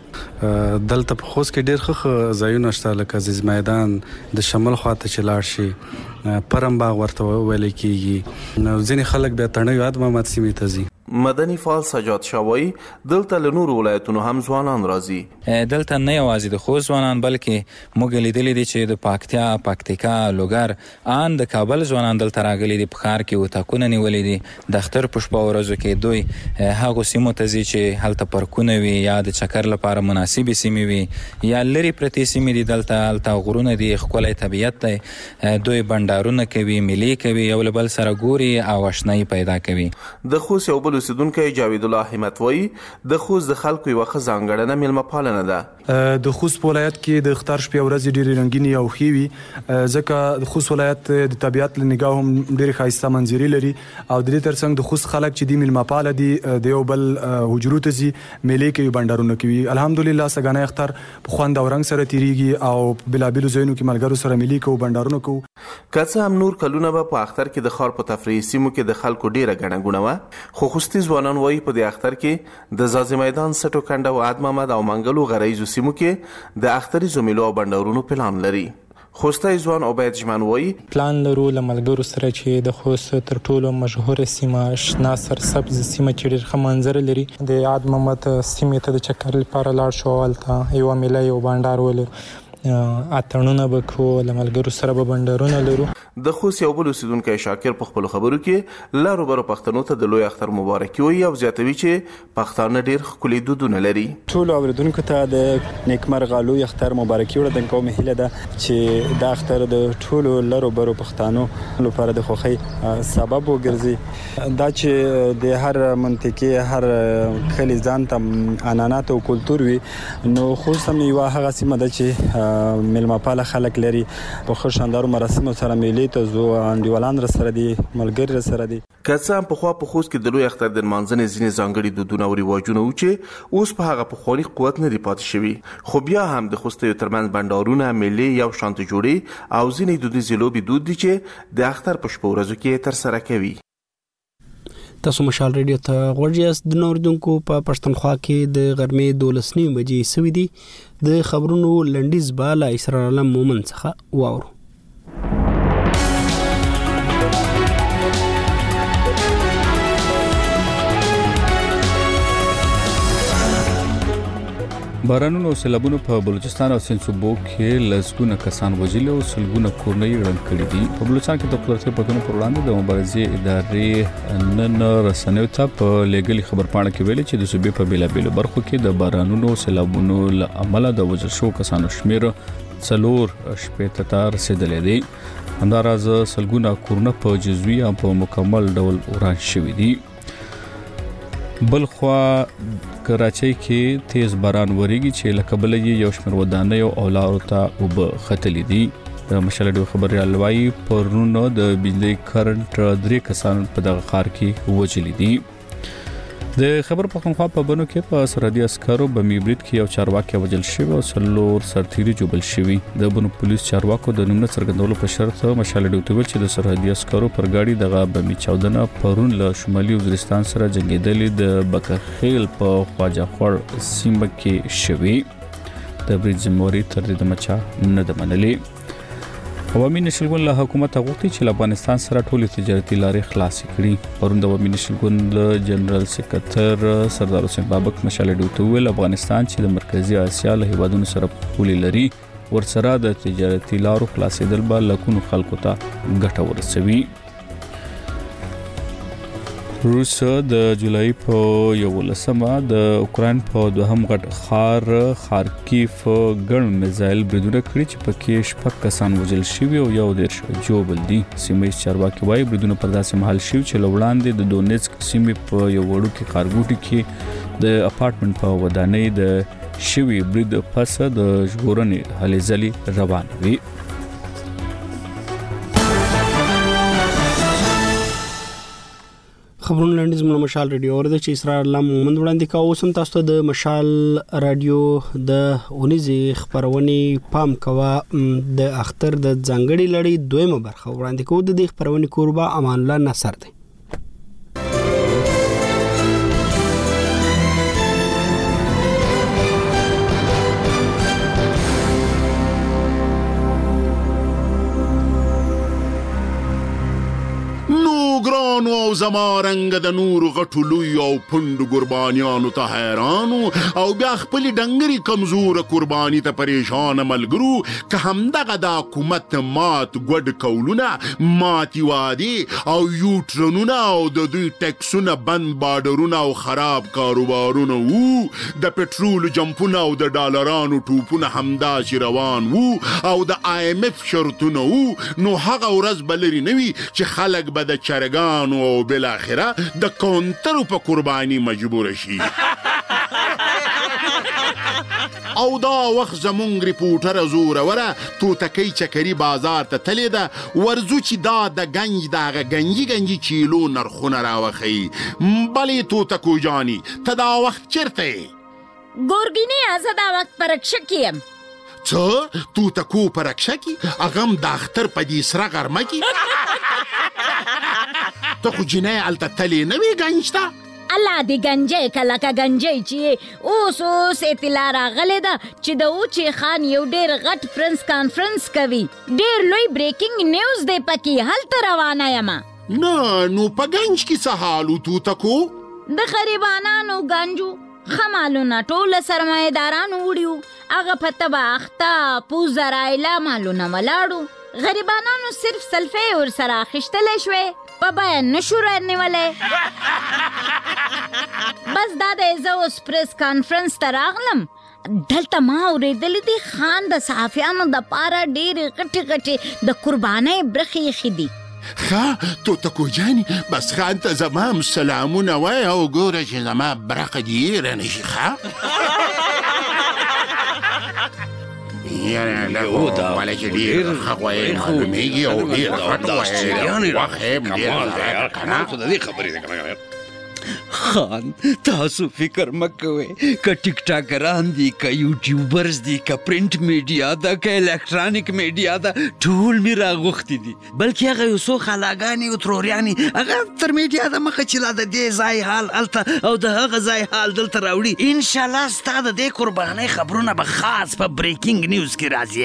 دلته په خوست کې ډیر ښه ځایونه شته لکه عزیز میدان د شمال خواته چې لاړ شي، پرم باغ ورته ویل کېږي. ځینې خلک بیا تڼیو یاد محمد سیمې ته ځي. مدني فعال سجاد شاوی دلته له نورو ولایتونو هم ځوانان راځي. دلته نه یوازې د خوست ځوانان بلکې موږ لیدلي دي چې د پکتیا، پکتیکا، لوګر ان د کابل ځوانان دلته راغلي دي. په ښار کې اتاقونه نیولي دي. د اختر په شپه ورځو کې دوی هغو سیمو ته ځي چې هلته پارکونه وي یا د چکر لپاره مناسبې سیمې وي یا لرې پرتې سیمې دي. دلته هلته غرونه دي، ښکلی طبیعت دی. دوی بنډارونه کوي، میلې کوي، یو له بل سره ګوري او اشنایي پیدا کوي. د خوست یو بل اوسیدونکی جاوید الله همت وایي د خوست د خلکو یوه ښه ځانګړنه میلمه پالنه ده. د خوست په ولایت کې د اختر شپې ورځې ډېرې رنګینې او ښې وي، ځکه د خوست ولایت د طبیعت له نګاه هم ډېرې ښایسته منظرې لري او د دې ترڅنګ د خوست خلک چې دي میلمه پاله دي، د یو بل حجرو ته ځي، میلې کوي، بنډارونه کوي. الحمدلله سږنی اختر په خوند او رنګ سره تیریږي او بېلابېلو ځایونو کې ملګرو سره میلې کوو، بنډارونه کوو. که څه هم نور کلونه به په اختر کې د ښار په تفریحي سیمو کې د خلکو ډېره ګڼه ګوڼه وه، خو خوستي ځوانان وایي په دې اختر کې د ځاځي میدان، سټو کنډه او عاد محمد او منګلو غرایزو سیمو کې د اختریزو میلو او بنډارونو پلان لري. خوستی ځوان عبید جمن وایي پلان لرو له ملګرو سره چې د خوست تر ټولو مشهوره سیمه شنه سرسبز سیمه چې ډېر ښه منظره لري د عاد محمد سیمې ته د چکر لپاره لاړ شو. هلته یوه میله یو بنډار ولرو، اتڼونه به کوو، له ملګرو سره به بنډارونه لرو. د خوست یو بل اوسیدونکی شاکر په خپلو خبرو کې لارو برو پښتنو ته د لوی اختر مبارکي وایي او زیاتوي چې پښتانه ډېر ښکلي دودونه لري. ټولو اورېدونکو ته د نیکمرغه لوی اختر مبارکي وړاندې کوم. هیله ده چې دا اختر د ټولو لارو برو پښتنو لپاره د خوښۍ سبب وګرځي. دا چې د هر منطقې هر کلي ځان ته عنعنات او کلتور وي، نو خوست هم یوه هغه سیمه ده چې میلمه پاله خلک لري، په ښه شاندارو مراسمو سره میلې مېلې ته ځو، انډیوالان را سره دي، ملګري را سره دي. که څه هم پخوا په خوست کې د لوی اختر د نمانځنې ځینې ځانګړي دودونه او رواجونه و چې اوس په هغه پخواني قوت نه دي پاتې شوي، خو بیا هم د خوستیو ترمنځ بنډارونه، مېلې، یو شانته جوړې او ځینې دودیزې لوبې دود دي چې د اختر په شپو ورځو کې ترسره کوي. تاسو مشال ریډیو ته غوږ یاست. د نوردونکو په پښتونخوا کې د غرمې دولس نیمې بجې سوي دي. د خبرونو لنډیز به له اسرار عالم مومن څخه واورو. بارانونو او سیلابونو په بلوچستان او سند صوبو کې لسګونه کسان وژلي او سلګونه کورنۍ ړنګ کړي دي. په بلوچستان کې د قدرتي پټونو پر وړاندې د مبارزې ادارې نن رسنیو ته په لېږلي خبرپاڼه کې ویلي چې د صوبې په بیلابیلو برخو کې د بارانونو او سیلابونو له امله د وژل شوو کسانو شمېر څلور شپېته ته رسېدلی دی. همداراز سلګونه کورونه په جزوي او په مکمل ډول وران شوي دي. بلخوا کراچۍ کې تیز باران وریږي چې له کبله یې یو شمېر ودانیو او لارو ته اوبه ختلي دي. د مشال ډیو خبریال وایي پرون د بجلی کرنټ درې کسان په دغه ښار کې وژلي دي. د خبر پښتونخوا په بنو کې په سرحدي عسکرو بمي برید کې یو چارواکي وژل شوی او څلور سرتیري جوړل شوی. د بنو پولیس چارواکو د نوم نه څرګندولو په شرط مشال ډیو ته ویل چې د سرحدي عسکرو پر ګاډي دغه بمي چاودنه پرون له شمالي وزیرستان سره جنگیدلې د بکخیل په خواجه خور سیمه کې شوی. د برید ذمہواری تر دې د مچا نه د منلې. عوامي نشل ګوند له حکومت غوښتي چې له افغانستان سره ټولې تجارتي لارې خلاصې کړي. پرون د عوامي نشل ګوند جنرال سکرټر سردار حسین بابک مشال ډیو ته ویل افغانستان چې د مرکزی اسیا له هیوادونو سره پولې لري ورسره د تجارتي لارو خلاصېدل به لکونو خلکو ته ګټه ورسوي. روس د جولای په یولسمه د اوکراین په دوهم غټ ښار خارکیف ګڼ میزایل بریدونه کړي چې پکې شپږ کسان وژل شوي او یو دېرش ژوبل دي. سیمه ییز چارواکي وایي بریدونه پر داسې مهال شوي چې له وړاندې د دونیتسک سیمې په یو وړوکي ښارګوټي کې د اپارټمنټ په ودانۍ د شوي برید پس د ژغورنې هلې ځلې روانې وي. خبرونه لنډیز مله مشال ریډیو اورده چې اسرار الله مومند وړاندې کا. اوس هم تاسو ته د مشال رادیو د اونیزې خبرونې پام کوه. د اختر د ځانګړي لړۍ دویمه برخه وړاندې کوو. د دې خبرونې کوربه امان الله نصر دی. ګرانو او زما رنګ د نور غټو لوی او پوند قربانیانو ته حیرانو او بیا خپل ډنګري کمزور قرباني ته پریشان ملګرو که همدغه د حکومت مات ګډ کولونه ماتي وادي او یوټرنونه او د دوی ټیکسونه بند بارډرونه او خراب کاروبارونه وو د پټرول جمپونه او د ډالرانو ټوپونه همداسې روان وو او د آی ایم اف شرطونه وو نو هغه ورځ بلري نوي چې خلک به د چرګانو او بل اخره د کونترو په قرباني مجبور شي. او دا وخت زمونږ ریپورټر زوره وره توتکۍ چکري بازار ته تللی ده ورځو چې دا د گنج دغه گنجي گنجي چیلو نرخونه راوخی. بلې توتکو جاني ته دا وخت چرته یې؟ ګورګینې زه دا وخت په رکشه کې یم. څه توتکو په رکشه کې؟ هغه هم د اختر په دې سره غرمه کې؟ ته خو جنۍ هلته تلې نه وې ګنج ته؟ الله دې گنجی که لکه گنجی چې اوس اوس اطلاع راغلی ده چې د اوچې خان یو ډېر غټ پرنس کانفرنس کوي. ډېر لوی بریکینګ نیوز دی پکې. هلته روانه یمه. نه نو په گنج کې څه حال و توتکو؟ د غریبانانو گنجو ښه مالونه ټوله سرمایهدارانو وړي هغه په تبه اخته پوزه رایله مالونه ولاړو. غریبانانو صرف سلفې ورسره اخیستلی شوې په بیه نشو رانیولی. بس دا دی زه اوس پریس کانفرنس ته راغلم. دلته ما اورېدلي دي خان د صحافیانو دپاره ډېرې غټې غټې د قربانۍ برخې ایښي دي. ښه توتکو جاني بس خان ته زما هم سلامونه وایه او ګوره چې زما برخه دې هېره نه شي. ښه یاره دا والا چې ډیر خغوی معلومیږي او ډیر غټ وایي وخیم ډیر زیات کنه ته د دې خبرې ده کنه خان تاسو فکر مکوئ که ټیک ټاکران دي که یوټیوبرز دي که پرنټ میډیا ده که الکترانیک میډیا ده ټول مې راغوښتي دي بلکې هغه یو څو خالاګانې او تروريانې هغه تر میډیا د مخه چې لا د دې ځای حال هلته او د هغه ځای حال دلته راوړي انشاءالله ستا د دې قربانۍ خبرونه به خاص په بریکینګ نیوز کې راځي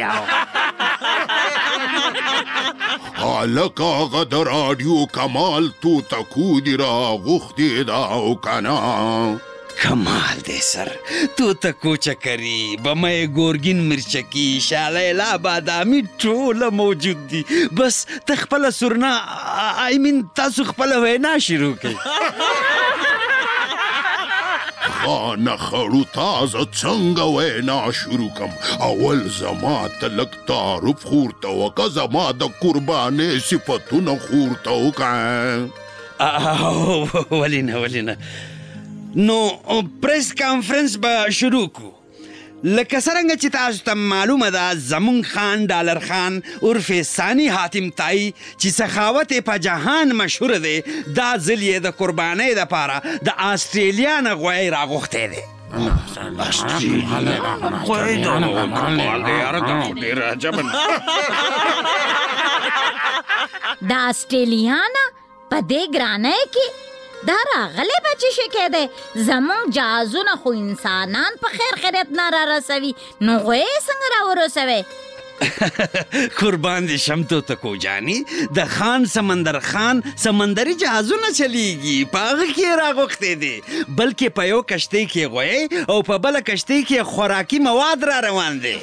هلکه هغه د راډیو کمال تو تکو دي راغوښتي دا او کنه کمال دی سر تو تکو چکری بمای گورگین مرچکی شالیلا بادامی ټوله موجود دي بس ته خپله سرنا آی مین تاسو خپله وینا شروع کړئ خانه خړو تازه څنګه وینا شروع کم اول زما ته لږ تعارف خو ورته وکړه زما د قربانۍ صفتونه خو ورته وکړه ولې نه ولې نه نو پریس کانفرنس به شروع کړو لکه څرنګه چې تاسو ته معلومه ده زمونږ خان ډالر خان عرف ثاني حاتم تایي چې سخاوت یې په جهان مشهور دی دا ځل یې د قربانۍ دپاره د آسټرالیا نه غوی راغوښتی دی د آسټرالیا نه په دې ګرانۍ کې دا راغلی به چې شکی دی زمونږ جهازونه خو انسانان په خیر خیریت نه را رسوي نو غوی یې څنګه را ورسوی قربان دې شم تو تکو جاني د خان سمندر خان سمندري جهازونه چلیږي په هغه کې یې راغوښتی دی بلکې په یو کشتۍ کې غوی او په بله کشتۍ کې خوراکي مواد را روان دی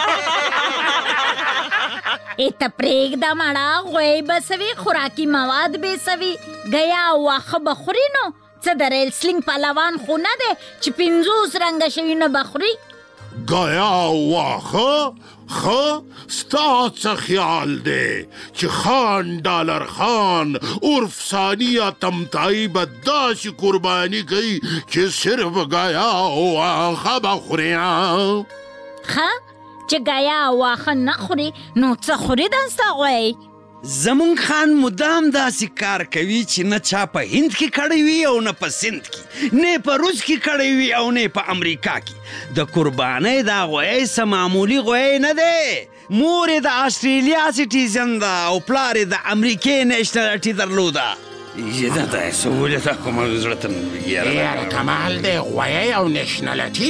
ای ته پرېږده مړه غوی به سوي خوراکي مواد به سوي ګیا واښه به خوري نو څه د ریلسلینګ پهلوان خو نه دی چې پنځوس رنګه شیونه به خوري ګیا واښه ښه ستا څه خیال دی چې خان ډالر خان عرف ثاني تمتایي به داسې قرباني کوي چې صرف ګیا واښه به خوري ښه چې ګیا واښه نه خوري نو څه خوري دا ستا غوی زمونږ خان مدام داسې کار کوي چې نه چا په هند کې کړی وي او نه په سند کې نه په روس کې کړی وي او نه په امریکا کې د قربانۍ دا غوی څه معمولي غوی نه دی مور یې د آسټرالیا سټیزن ده او پلار یې د امریکې نیشنالټي درلوده یه دا سهوله تا کوم زړه ته وګیاره یاره کمال دی غوی او نیشنالټي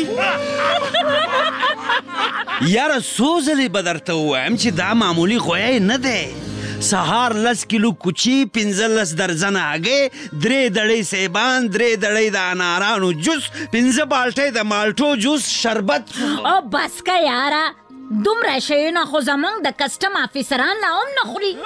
یاره څو ځلې به درته ووایم چې دا معمولي غوی نه دی سهار لس کیلو کوچي پنځلس درځنه هګۍ درې دړۍ سیبان درې دړۍ د انارانو جوس پنځه بالټۍ د مالټو جوس شربت او بس که یاره دومره شیونه خو زمونږ د کسټم افیسران لا هم نه خوري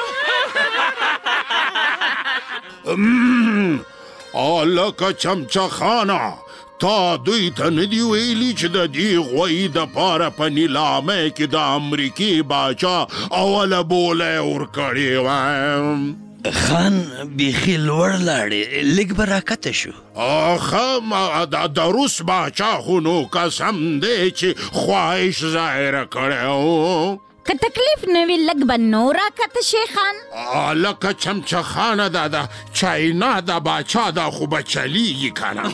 هلکه چمچه خانه تا دوی ته نه دي ویلي چې د دې غوی دپاره په نیلامۍ کې د امریکې باچا اوله بوله یې ورکړې وایم خان بیخي لوړ لاړې لږ به راکته شو ښه د روس باچا خو نو قسم دی چې خواهش ظاهره کړی و که تکلیف نه وي لږ به نور راکته شي خان لکه چمچه خانه دا د چاینا د باچا دا خو به چلیږي که نه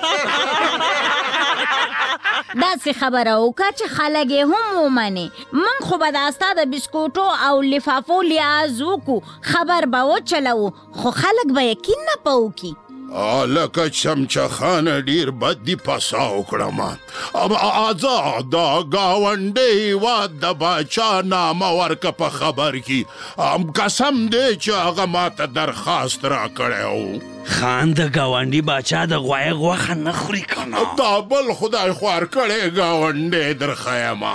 داسې خبره وکړه چې خلک یې هم ومنې موږ خو به دا ستا د بسکوټو او لفافو لیاز وکړو خبر به وچلوو خو خلک به یقین نه په وکړي لکه چمچه خانه ډیر بد دي پسا وکړم ازا دا ګاونډی هېواد د باچا نامه ورکه په خبر کې قسم دی چې هغه ماته درخواست را کړی و خان د ګاونډي باچا د غوایه غوښه نه خوري که نه دا بل خدای خوار کړی ګاونډی درښیمه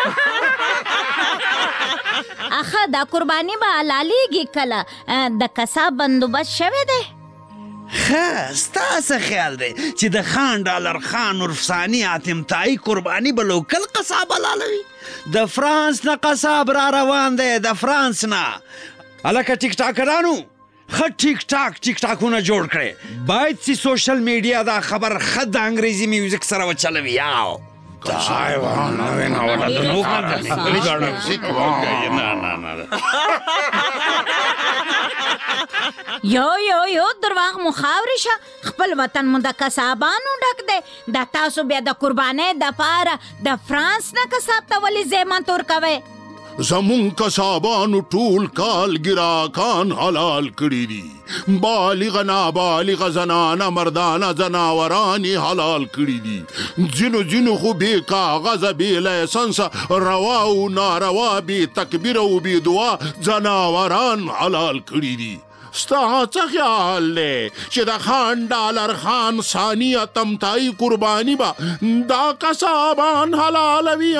اخه دا قرباني به حلالېږي کله د کساب بندوبست شوی دی ښه ستا څه خیال دی چې د خان ډالر خان عرف ثاني حاتم تایي قرباني به لوکل قصاب حلالوي د فرانس نه قصاب را روان دی د فرانس نه هلکه ټیک ټاکرانو ښه ټیک ټاک ټیک ټاکونه جوړ کړئ باید چې سوشل میډیا دا خبر ښه د انګریزي میوزیک سره وچلوي یاو یو یو یو درواغ مو خاورې شه، خپل وطن مو د کسابانو ډک دی. دا تاسو بیا د قربانۍ دپاره د فرانس نه کساب ته ولې ځای تور کوئ؟ زمون کسابانو ټول کال ګراکان حلال کړي دي، بالغ نابالغ زنانه مردانه زناوران حلال کړي دي. ځینو ځینو خو بې کاغذه بې لایسنسه روا او ناروا بې تکبیره او بې دعا زناوران حلال کړي دي. ستا څه خیال دی چې د خان ډالر خان ثاني تمتائی قرباني به دا کسابان حلالوي؟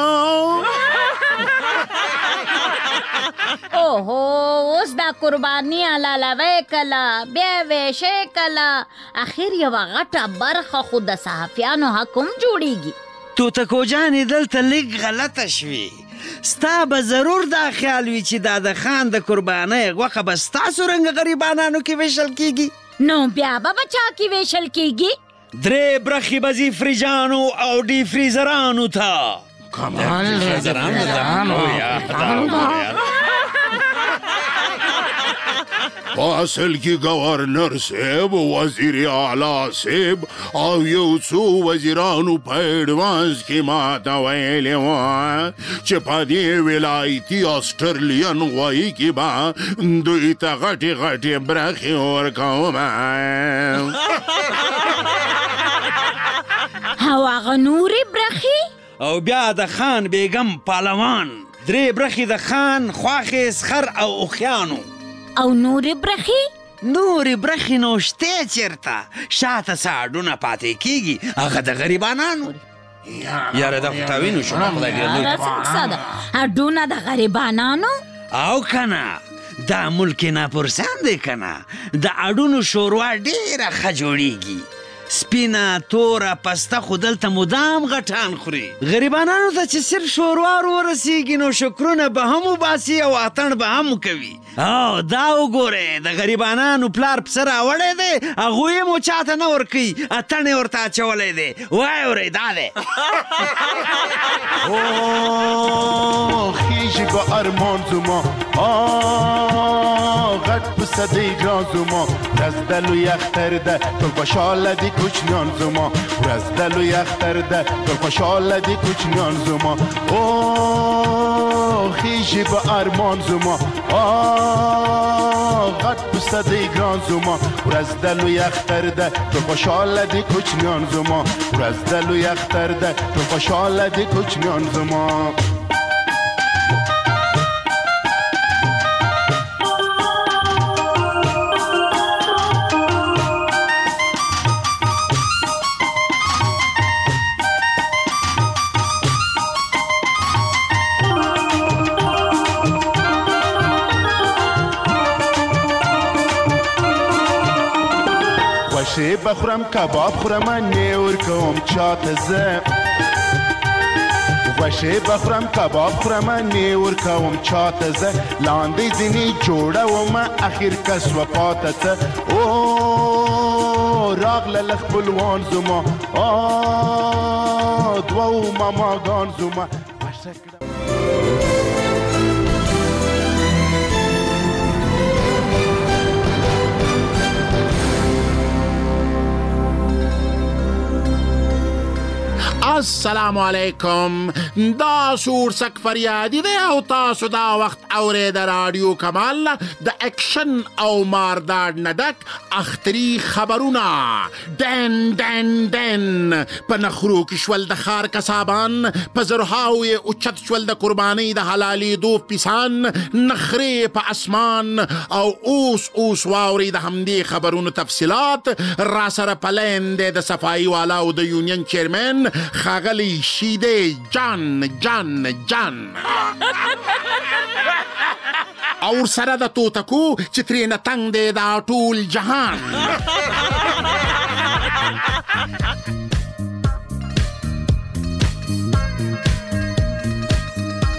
اوهو اوس دا قرباني حلالوي کله بیا ویشې کله، اخر یوه غټه برخه خو د صحافیانو حق هم جوړیږي. توتکو جانې دلته لږ غلطه شوي. ستا به ضرور دا خیال وي چې دا د خان د قربانۍ غوښه به ستاسو رنګه غریبانانو کې ویشل کیږي. نو بیا به په چا کې ویشل کیږي؟ درې برخې به ځي فریجانو او ډي فریزرانو ته. اصل کی گورنر صاحب، وزیر اعلی صاحب او یو څو وزیرانو په ایډوانس کې ماته ویلې وه چې په دې ولایتي آسټرلین غوایي کې به دوی ته غټې غټې برخې ورکوم. او هغه نورې برخې؟ او بیا د خان بیګم پهلوان درې برخې د خان خواښې سخر او اوښیانو. او نورې برخې؟ نورې برخې نو شته چېرته، شاته څه اډونه پاتې کېږي، هغه د غریبانانو. یاره دا خو تاوین وشو، خدای ډېر لوی. څه ده اډونه د غریبانانو؟ او کنه دا ملک ناپرسان دی کنه، د اډونو شوروا ډېره ښه جوړیږي. سپینه توره پسته خو دلته مدام غټان خوري. غریبانانو ته چې صرف شوروا ورسیږي نو شکرونه به هم وباسي او اتڼ به هم کوي. او دا وګورئ د غریبانانو پلار پسه راوړی دی، هغوی یې مو چاته نه ورکوي، اتڼ یې ورته اچولی دی. وایې ورئ دا دی. خیژې به ارمان زما غټ پسه دی ګران زما، ورځ د لوی اختر ده ټول خوشحاله دي کوچنیان زما، ورځ د لوی اختر ده ټول خوشحاله دي کوچنیان زما. او خیژې به ارمان زما غټ پسه دی ګران زما، ورځ د لوی اختر ده ټول خوشحاله دي کوچنیان زما، ورځ د لوی اختر ده ټول خوشحاله دي کوچنیان زما. غوښې بخورم کباب خورم نه ورکوم چاته زه، غوښې بخورم کباب خورم نه ورکوم چاته زه، لاندې ځینې جوړوم اخر کس وفاته څه. او راغله له خپلوان زما دوو ماماګان زما. السلام علیکم. دا سورسک فریادی دی او تاسو دا وخت اورې د رادیو کمال د اکشن او مارداډ نه ډک اختري خبرونه. دن دن دن په نخرو کې شول د ښار کسابان، په زرهاو یې اوچت شول د قربانۍ د حلالېدو پیسان، نخرې په اسمان. او اوس اوس واورئ د همدې خبرونو تفصیلات. را سره پلین دی د صفایي والاو د یونین چیرمن ښاغلی شیدې جان جان جان او سره د توتکو چې ترېنه تنګ دی دا ټول جهان.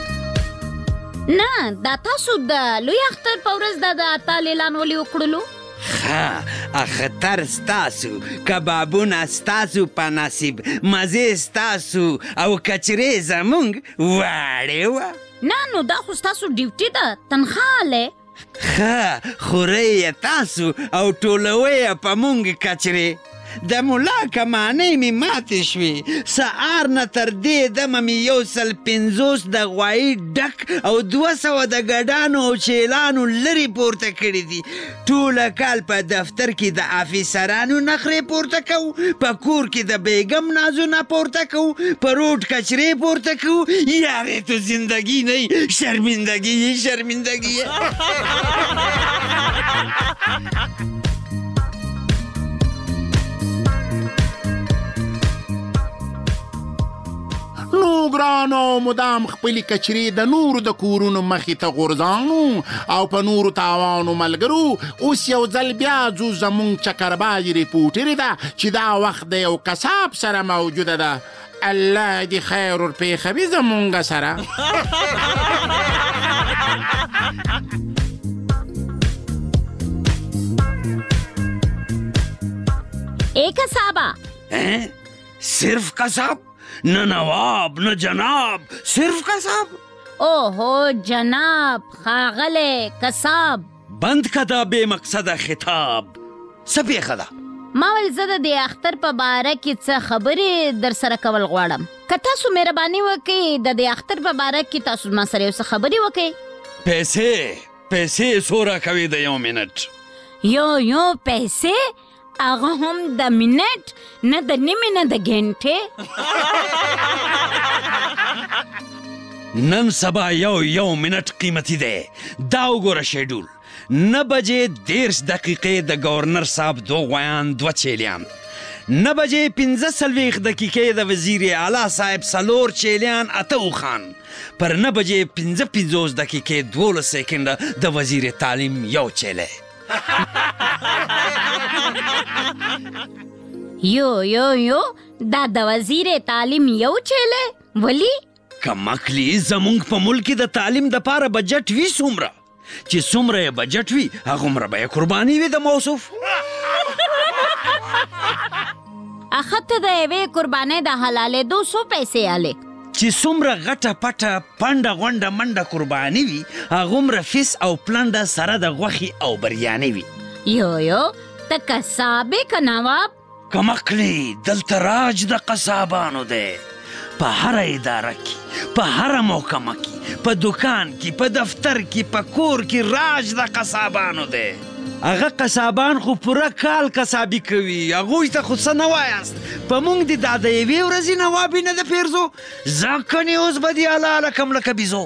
نه دا تاسو د لوی اختر په ورځ د اتال اعلان ولې وکړلو؟ ښه اختر ستاسو، کبابونه ستاسو په نصیب، مزې ستاسو او کچرې زمونږ واړې وه. نه نو دا خو ستاسو ډیوټي ده، تنخواه هلی. ښه خورئ یې تاسو او ټولوئ یې په مونږ کچرې. د ملا کمانۍ مې ماتې شوې، سهار نه تر دې دمه مې یو سل پنځوس د غوایي ډک او دوه سوه د ګډانو او چیلانو لرې پورته کړي دي. ټوله کال په دفتر کې د افیسرانو نخرې پورته کوو، په کور کې د بیګم نازونه پورته کوو، په روډ کچرې پورته کوو. یارې تو زندگی نه شرمندگی شرمندگی. نو ګرانو مدام خپلې کچرې د نورو د کورونو مخې ته غورځانو او په نورو تاوانو ملګرو. اوس یو ځل بیا ځو زمونږ چکرباز ریپورټرې ده چې دا وخت د یو کساب سره موجوده ده. الله دې خیر ورپېښوي زمونږ سره. ای کسابا. صرف کساب؟ نه نواب نه جناب، صرف کساب. اوهو جناب، ښاغلی کساب. بند که دا بې مقصده خطاب. څه پېښه ده؟ ما ویل زه د دې اختر په باره کې څه خبرې در سره کول غواړم. که تاسو مهرباني وکړئ د دې اختر په باره کې تاسو ما سره یو څه خبرې وکړئ. پیسې پیسې څومره کوي د یو منټ؟ یو یو پیسې؟ هغه هم د منټ، نه د نیمې نه د ګنټې. نن سبا یو یو منټ قیمتي دی. دا وګوره شیډول، نه بجې دېرش دقیقې د گورنر صاحب دو غویان دوه چیلیان، نه بجې پنځه څلوېښت دقیقې د وزیر اعلی صاحب څلور چیلیان اته اوښان، پر نه بجې پنځه پنځوس دقیقې دولس سیکنډه د وزیر تعلیم یو چیلی. یو یو یو دا د وزیر تعلیم یو چیلی؟ ولی؟ کمکلی زمونږ په ملک کې د تعلیم دپاره بجټ وي څومره چې څومره یې بجټ وي هغومره به یې قرباني وي د موصوف. اخه ته د یوې قربانۍ د حلالېدو څو پیسې یالې؟ چې څومره غټه پټه پنډه غونډه منډه قرباني وي هغومره فیس او پلنډه سره د غوښې او بریاني وي. یو یو ته کساب یې که نواب؟ کمکلی دلته راج د قصابانو دی. په هره اداره کې، په هره محکمه کې، په دکان کې، په دفتر کې، په کور کې راج د قصابانو دی. هغه قصابان خو پوره کال قصابي کوي، هغوی ته خو څه نه وایاست. په موږ دې دا د یوې ورځې نوابي نه ده پیرزو. ځکه نې اوس به دې حلاله کم لکه بیزو.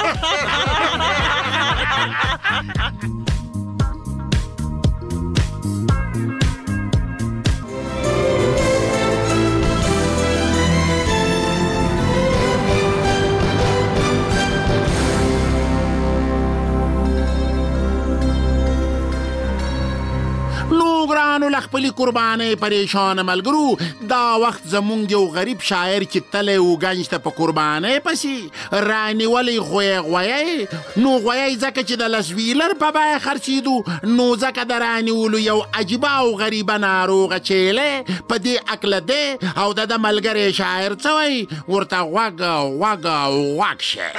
ګرانو له خپلې قربانۍ پریشانه ملګرو، دا وخت زمونږ یو غریب شاعر چې تلی و ګنج ته په قربانۍ پسې رانیولی غوی غویی. نو غویی ځکه چې د لس ویلر په بیه خرڅېدو، نو ځکه د رانیولو یو عجیبه او غریبه ناروغه چیلی په دې عقله دی او د ده ملګری شاعر څه وایي ورته غوږ غوږ غوږ شه.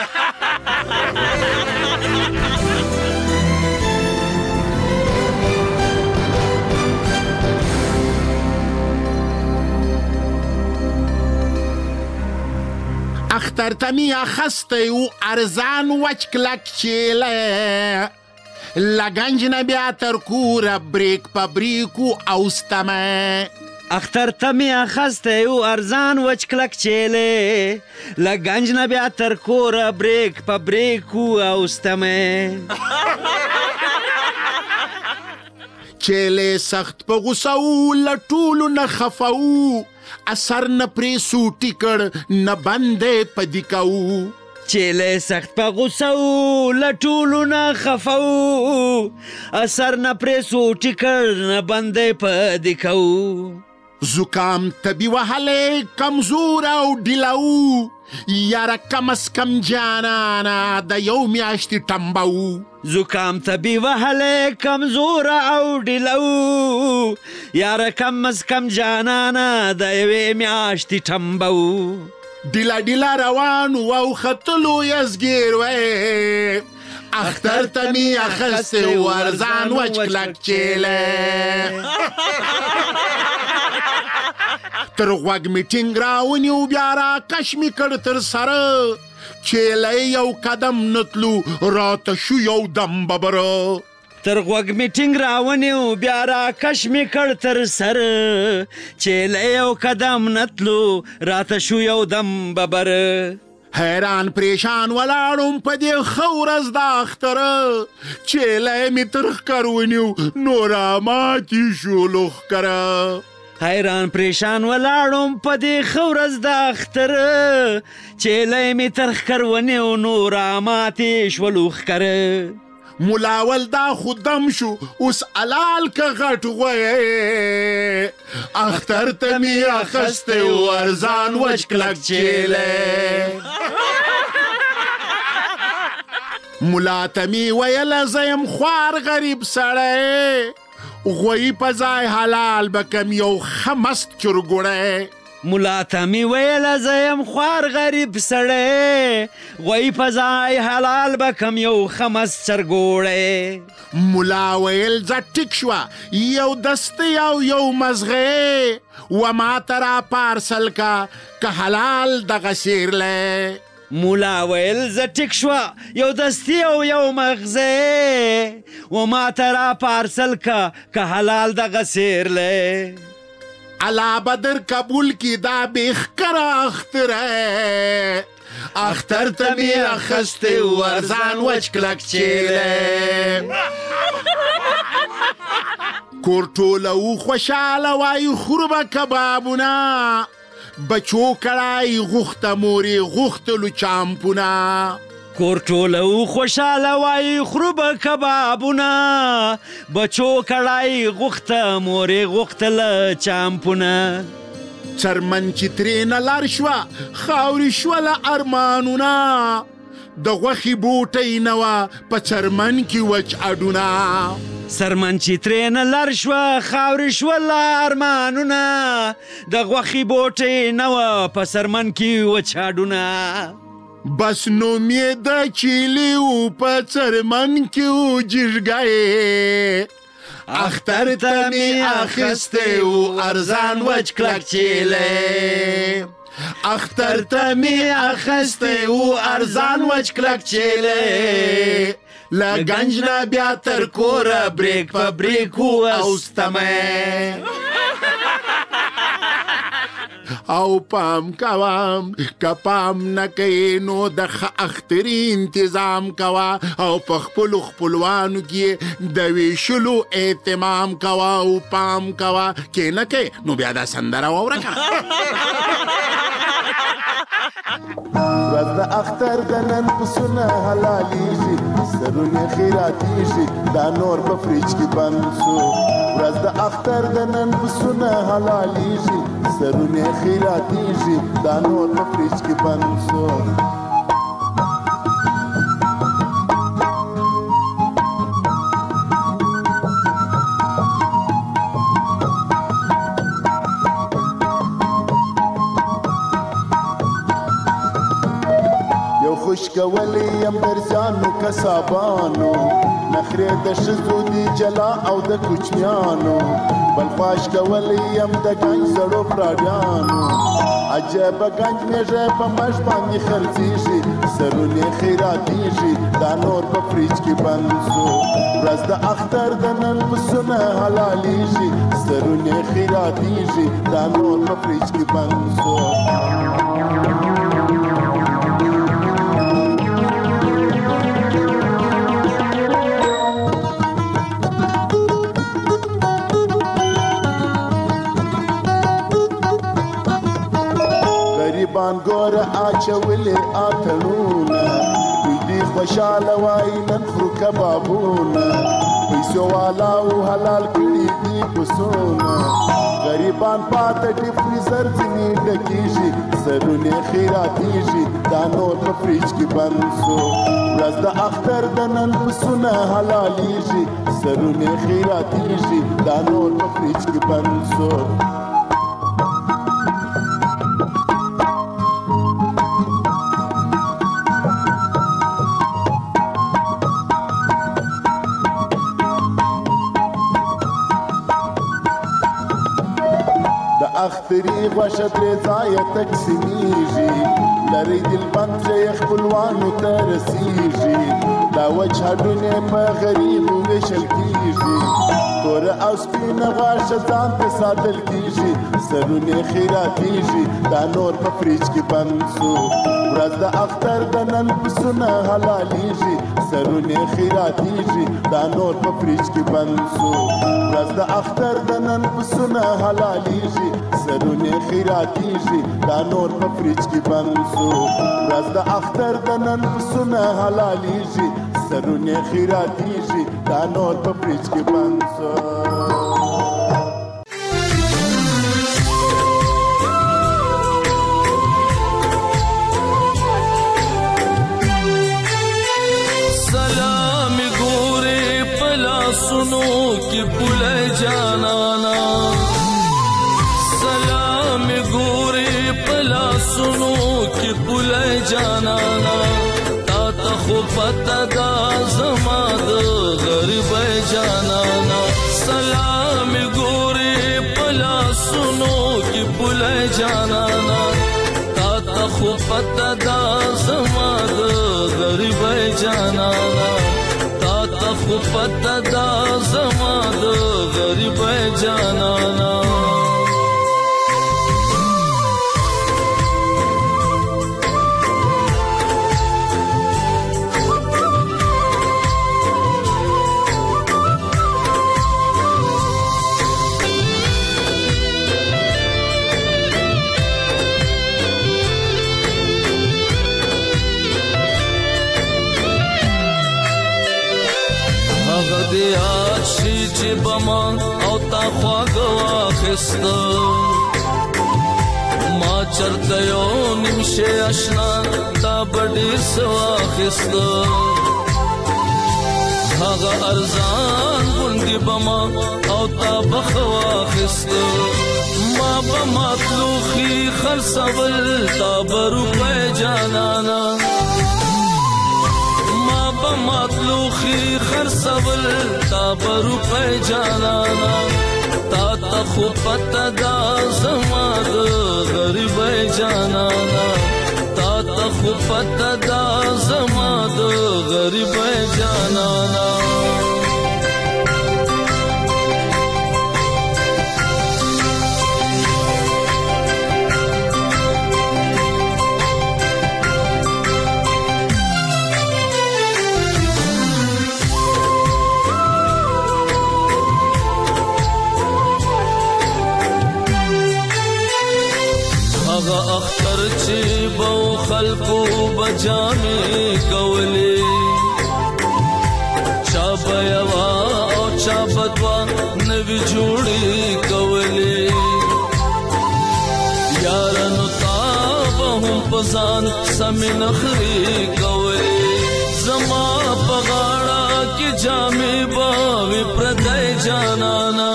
اختر ته می اخستی و ارزان وچ کلک چیله، له ګنج نه بیا تر کوره بریک په بریکو اوستمه. اختر ته می اخستی و ارزان وچ کلک چیله، له ګنج نه بیا تر کوره بریک په بریکو اوستمه. چیلې سخت په غوسه و له ټولو نه خفه و، اثر نه پرې سوټي کړ نه بندې په دیکه و. چیلې سخت په غوسه و له ټولو نه خفه و، اثر نه پرې سوټي کړ نه بندې په دیکه و. زکام تبي وهلې کمزور او ډیلو یاره کم از کم جانانا د یو میاشتې ټمبو زکام تبي وهلې کمزور او ډیلو یاره کم از کم جانانا د یوې میاشتې ټمبو ډیلا ډیلا روان او ختلو یزګیر وې اختر ته می اخسته ورزان وچ کلک چیله تر غوږ می ټینګ راونیو بیا راکش می کړ تر سره چیله یو قدم نتلو راته شو یو دم ببره تر غوږ می ټینګ راونیو بیا راکش می کړ تر سره چیله یو قدم نتلو راته شو یو دم ببره حیران پریشان ولاړم په دې ښه ورځ د اختره چیلی مې تر ښکر ونیو نو راماتې شو لوښکره حیران پریشان ولاړم په دې ښه ورځ د اختره چیلی مې تر ښکر ونیو نو راماتې شوه لوښکره ملاول دا خودم شو اوس علال که غټ غوی اختر ته می اخسته ورزان وچ کلک چیله ملا ته می ویله زیم خوار غریب سړی غوی په ځای حلال بکم یو ښه مست چرګوړی ملا ته می ویله زیم خوار غریب سړی غوی په ځای حلال بکم یو ښه مست چرګوړی ملا ویل زه ټیک شوه یو دستې او یو مزغې و ما ته را پارسل کا که حلال دغه سیرلی مولا ویل زه ټیک شوه یو دستي او یو مغزې و ما ته را پارسل کا که حلال دغه سیرلی الله بدر قبول کی دا بخکر اختره اختر ته می اخسته ورزان وچ کلک چیله کور ټوله و خوشاله وای خوربه کبابونه بچو کړای غوښته مورې غوښتلو چامپونه کور ټوله و خوشاله وای خوربه کبابونه بچو کړای غوښته مورې غوښتله چامپونه چرمن چې ترېنه لار شوه خاورې شوله ارمانونه د غوښې بوټی نه وه په چرمن کې وچ اډونه سرمن چې ترېنه لر شوه خاورې شوله ارمانونه د غوښې بوټی نه وه په سرمن کې وچ اډونه بس نوم یې د چیلي و په څرمن کې و جیږګی اختر ته مې اخیستی و ارزان وچ کلک چیلی اختر ته مې اخیستی و ارزان وچ کلک چیلی له ګنج نه بیا تر کوره بریک په بریک و اوستمی او پام کوام که پام نکې نو د ښه اختري انتظام کوه او په خپلو خپلوانو کې د ویشلو اهتمام کوه او پام کوه کې نه کې نو بیا دا سندره واوره که ورځ د اختر د نن پسونه حلالېږي سرونه خیراتېږي دا نور په فریج کې بند سو ورځ د اختر د نن پسونه حلالېږي سرونه خیراتېږي دا نور په فریج کې بند سو خوشکولی یم درځانو کسابانو نخرې د ښځو دي جلا او د کوچنیانو بل فاش کولی یم د ګنج زړو پراډیانو عجبه ګنج میږه په مش باندې خرڅېږي سرونه خیراتېږي دا نور په فریج کې بند سو ورځ د اختر د نن پسونه حلالېږي سرونه خیراتېږي دا نور په فریج کې بند سو ګوره اچولې اتڼونه دوی دې خوشاله وای نن خورو کبابونه پیسو والا او حلال کړي دي پسونه غریبان پاته ټي فریزر ځنی ډکیږي سرونه خیراتیږي دا نور په فریج کې بند سو ورځ د اختر د نن پسونه حلاليږي سرونه خیراتیږي دا نور په فریج کې بند سو اختری غوشه درې ځایه تقسیمیږي لري دلبند چې خپلوانو ته رسیږي دا وچ هډونه په غریبو ویشل کیږي توره او سپینه غوښه ځان ته ساتل کیږي سرونه خیراتیږي دا نور په فریج کې بند سو ورځ د اختر د نن پسونه حلاليږي سرونه خیراتیږي دا نور په فریج کې بند سو ورځ د اختر د نن پسونه حلاليږي سرونه خیراتیږي دا نور په فریج کې بند سو ورځ د اختر د نن پسونه حلاليږي سرونه خیراتیږي دا نور په فریج کې بند سو सुनो कि पुले जानाना सलाम गोरे पला सुनो कि पुले जानाना ता तखुफत दा जमाद गरीब जानाना सलाम गोरे पला सुनो कि पुले जानाना ता तखुफत दा जमाद गरीब जानाना خو پتا دا زما د غریب جانانا دیاد شی چی بمان او تا خواگو آخست ما چرته یو نمشه اشنا تا بڑی سو آخست هاگا ارزان گندی بمان او تا بخو آخست ما بمطلوخی خرسول تا برو پی جانانا مطلوخی خرسول تا برو پی جانانا تا تا خو پتا دا زما د غریب جانانا تا تا خو پتا دا زما د غریب جانانا اختر چی بو خلقو بجامی کولی چا بیوا او چا بدوا نوی جوڑی کولی یارنو تابهم پزان سمی نخری کولی زما پغاڑا کی جامی باوی پردائی جانانا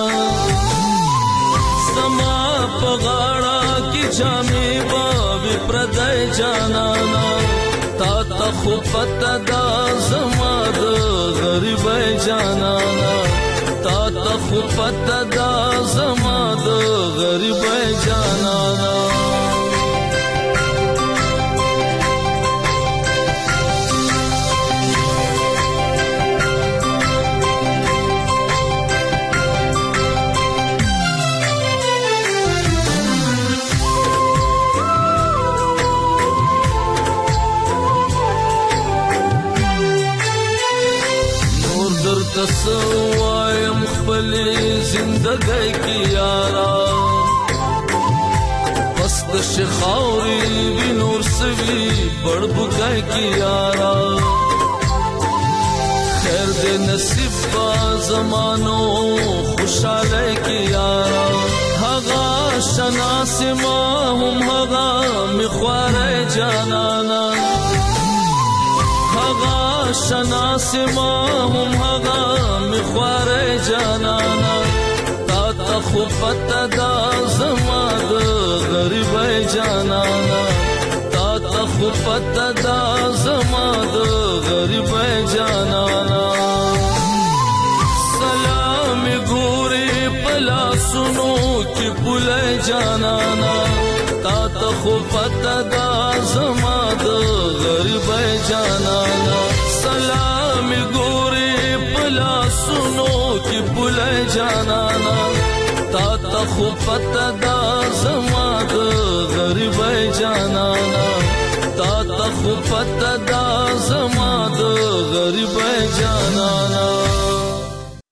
زما پغاڑا جامی بابی پردائی جانانا تا تا خو پتا دا زما د غریب جانانا تا تا خو پتا دا زما د غریب جانانا تسوایم خپلی زندگی کی یارا پست شخاوری بھی نور سوی بڑ بگئی کی یارا دې نصیب په زمانو خوشاله کې یارا هغه شناس ما هم هغه مخواره جانانا هغه شناس ما هم هغه مخواره جانانا تا ته خو پته دا زما د غریب جانانا تا ته خو پته دا زما د غریب جانانا سلام ګوري پلا سنو کی بولای جانانا تا ته خو پته دا زما د غریب جانانا سلام ګوري پلا سنو کی بولای جانانا تا ته خو پته دا زما د غریب جانانا تا ته خو پته دا زما د غریب جانانا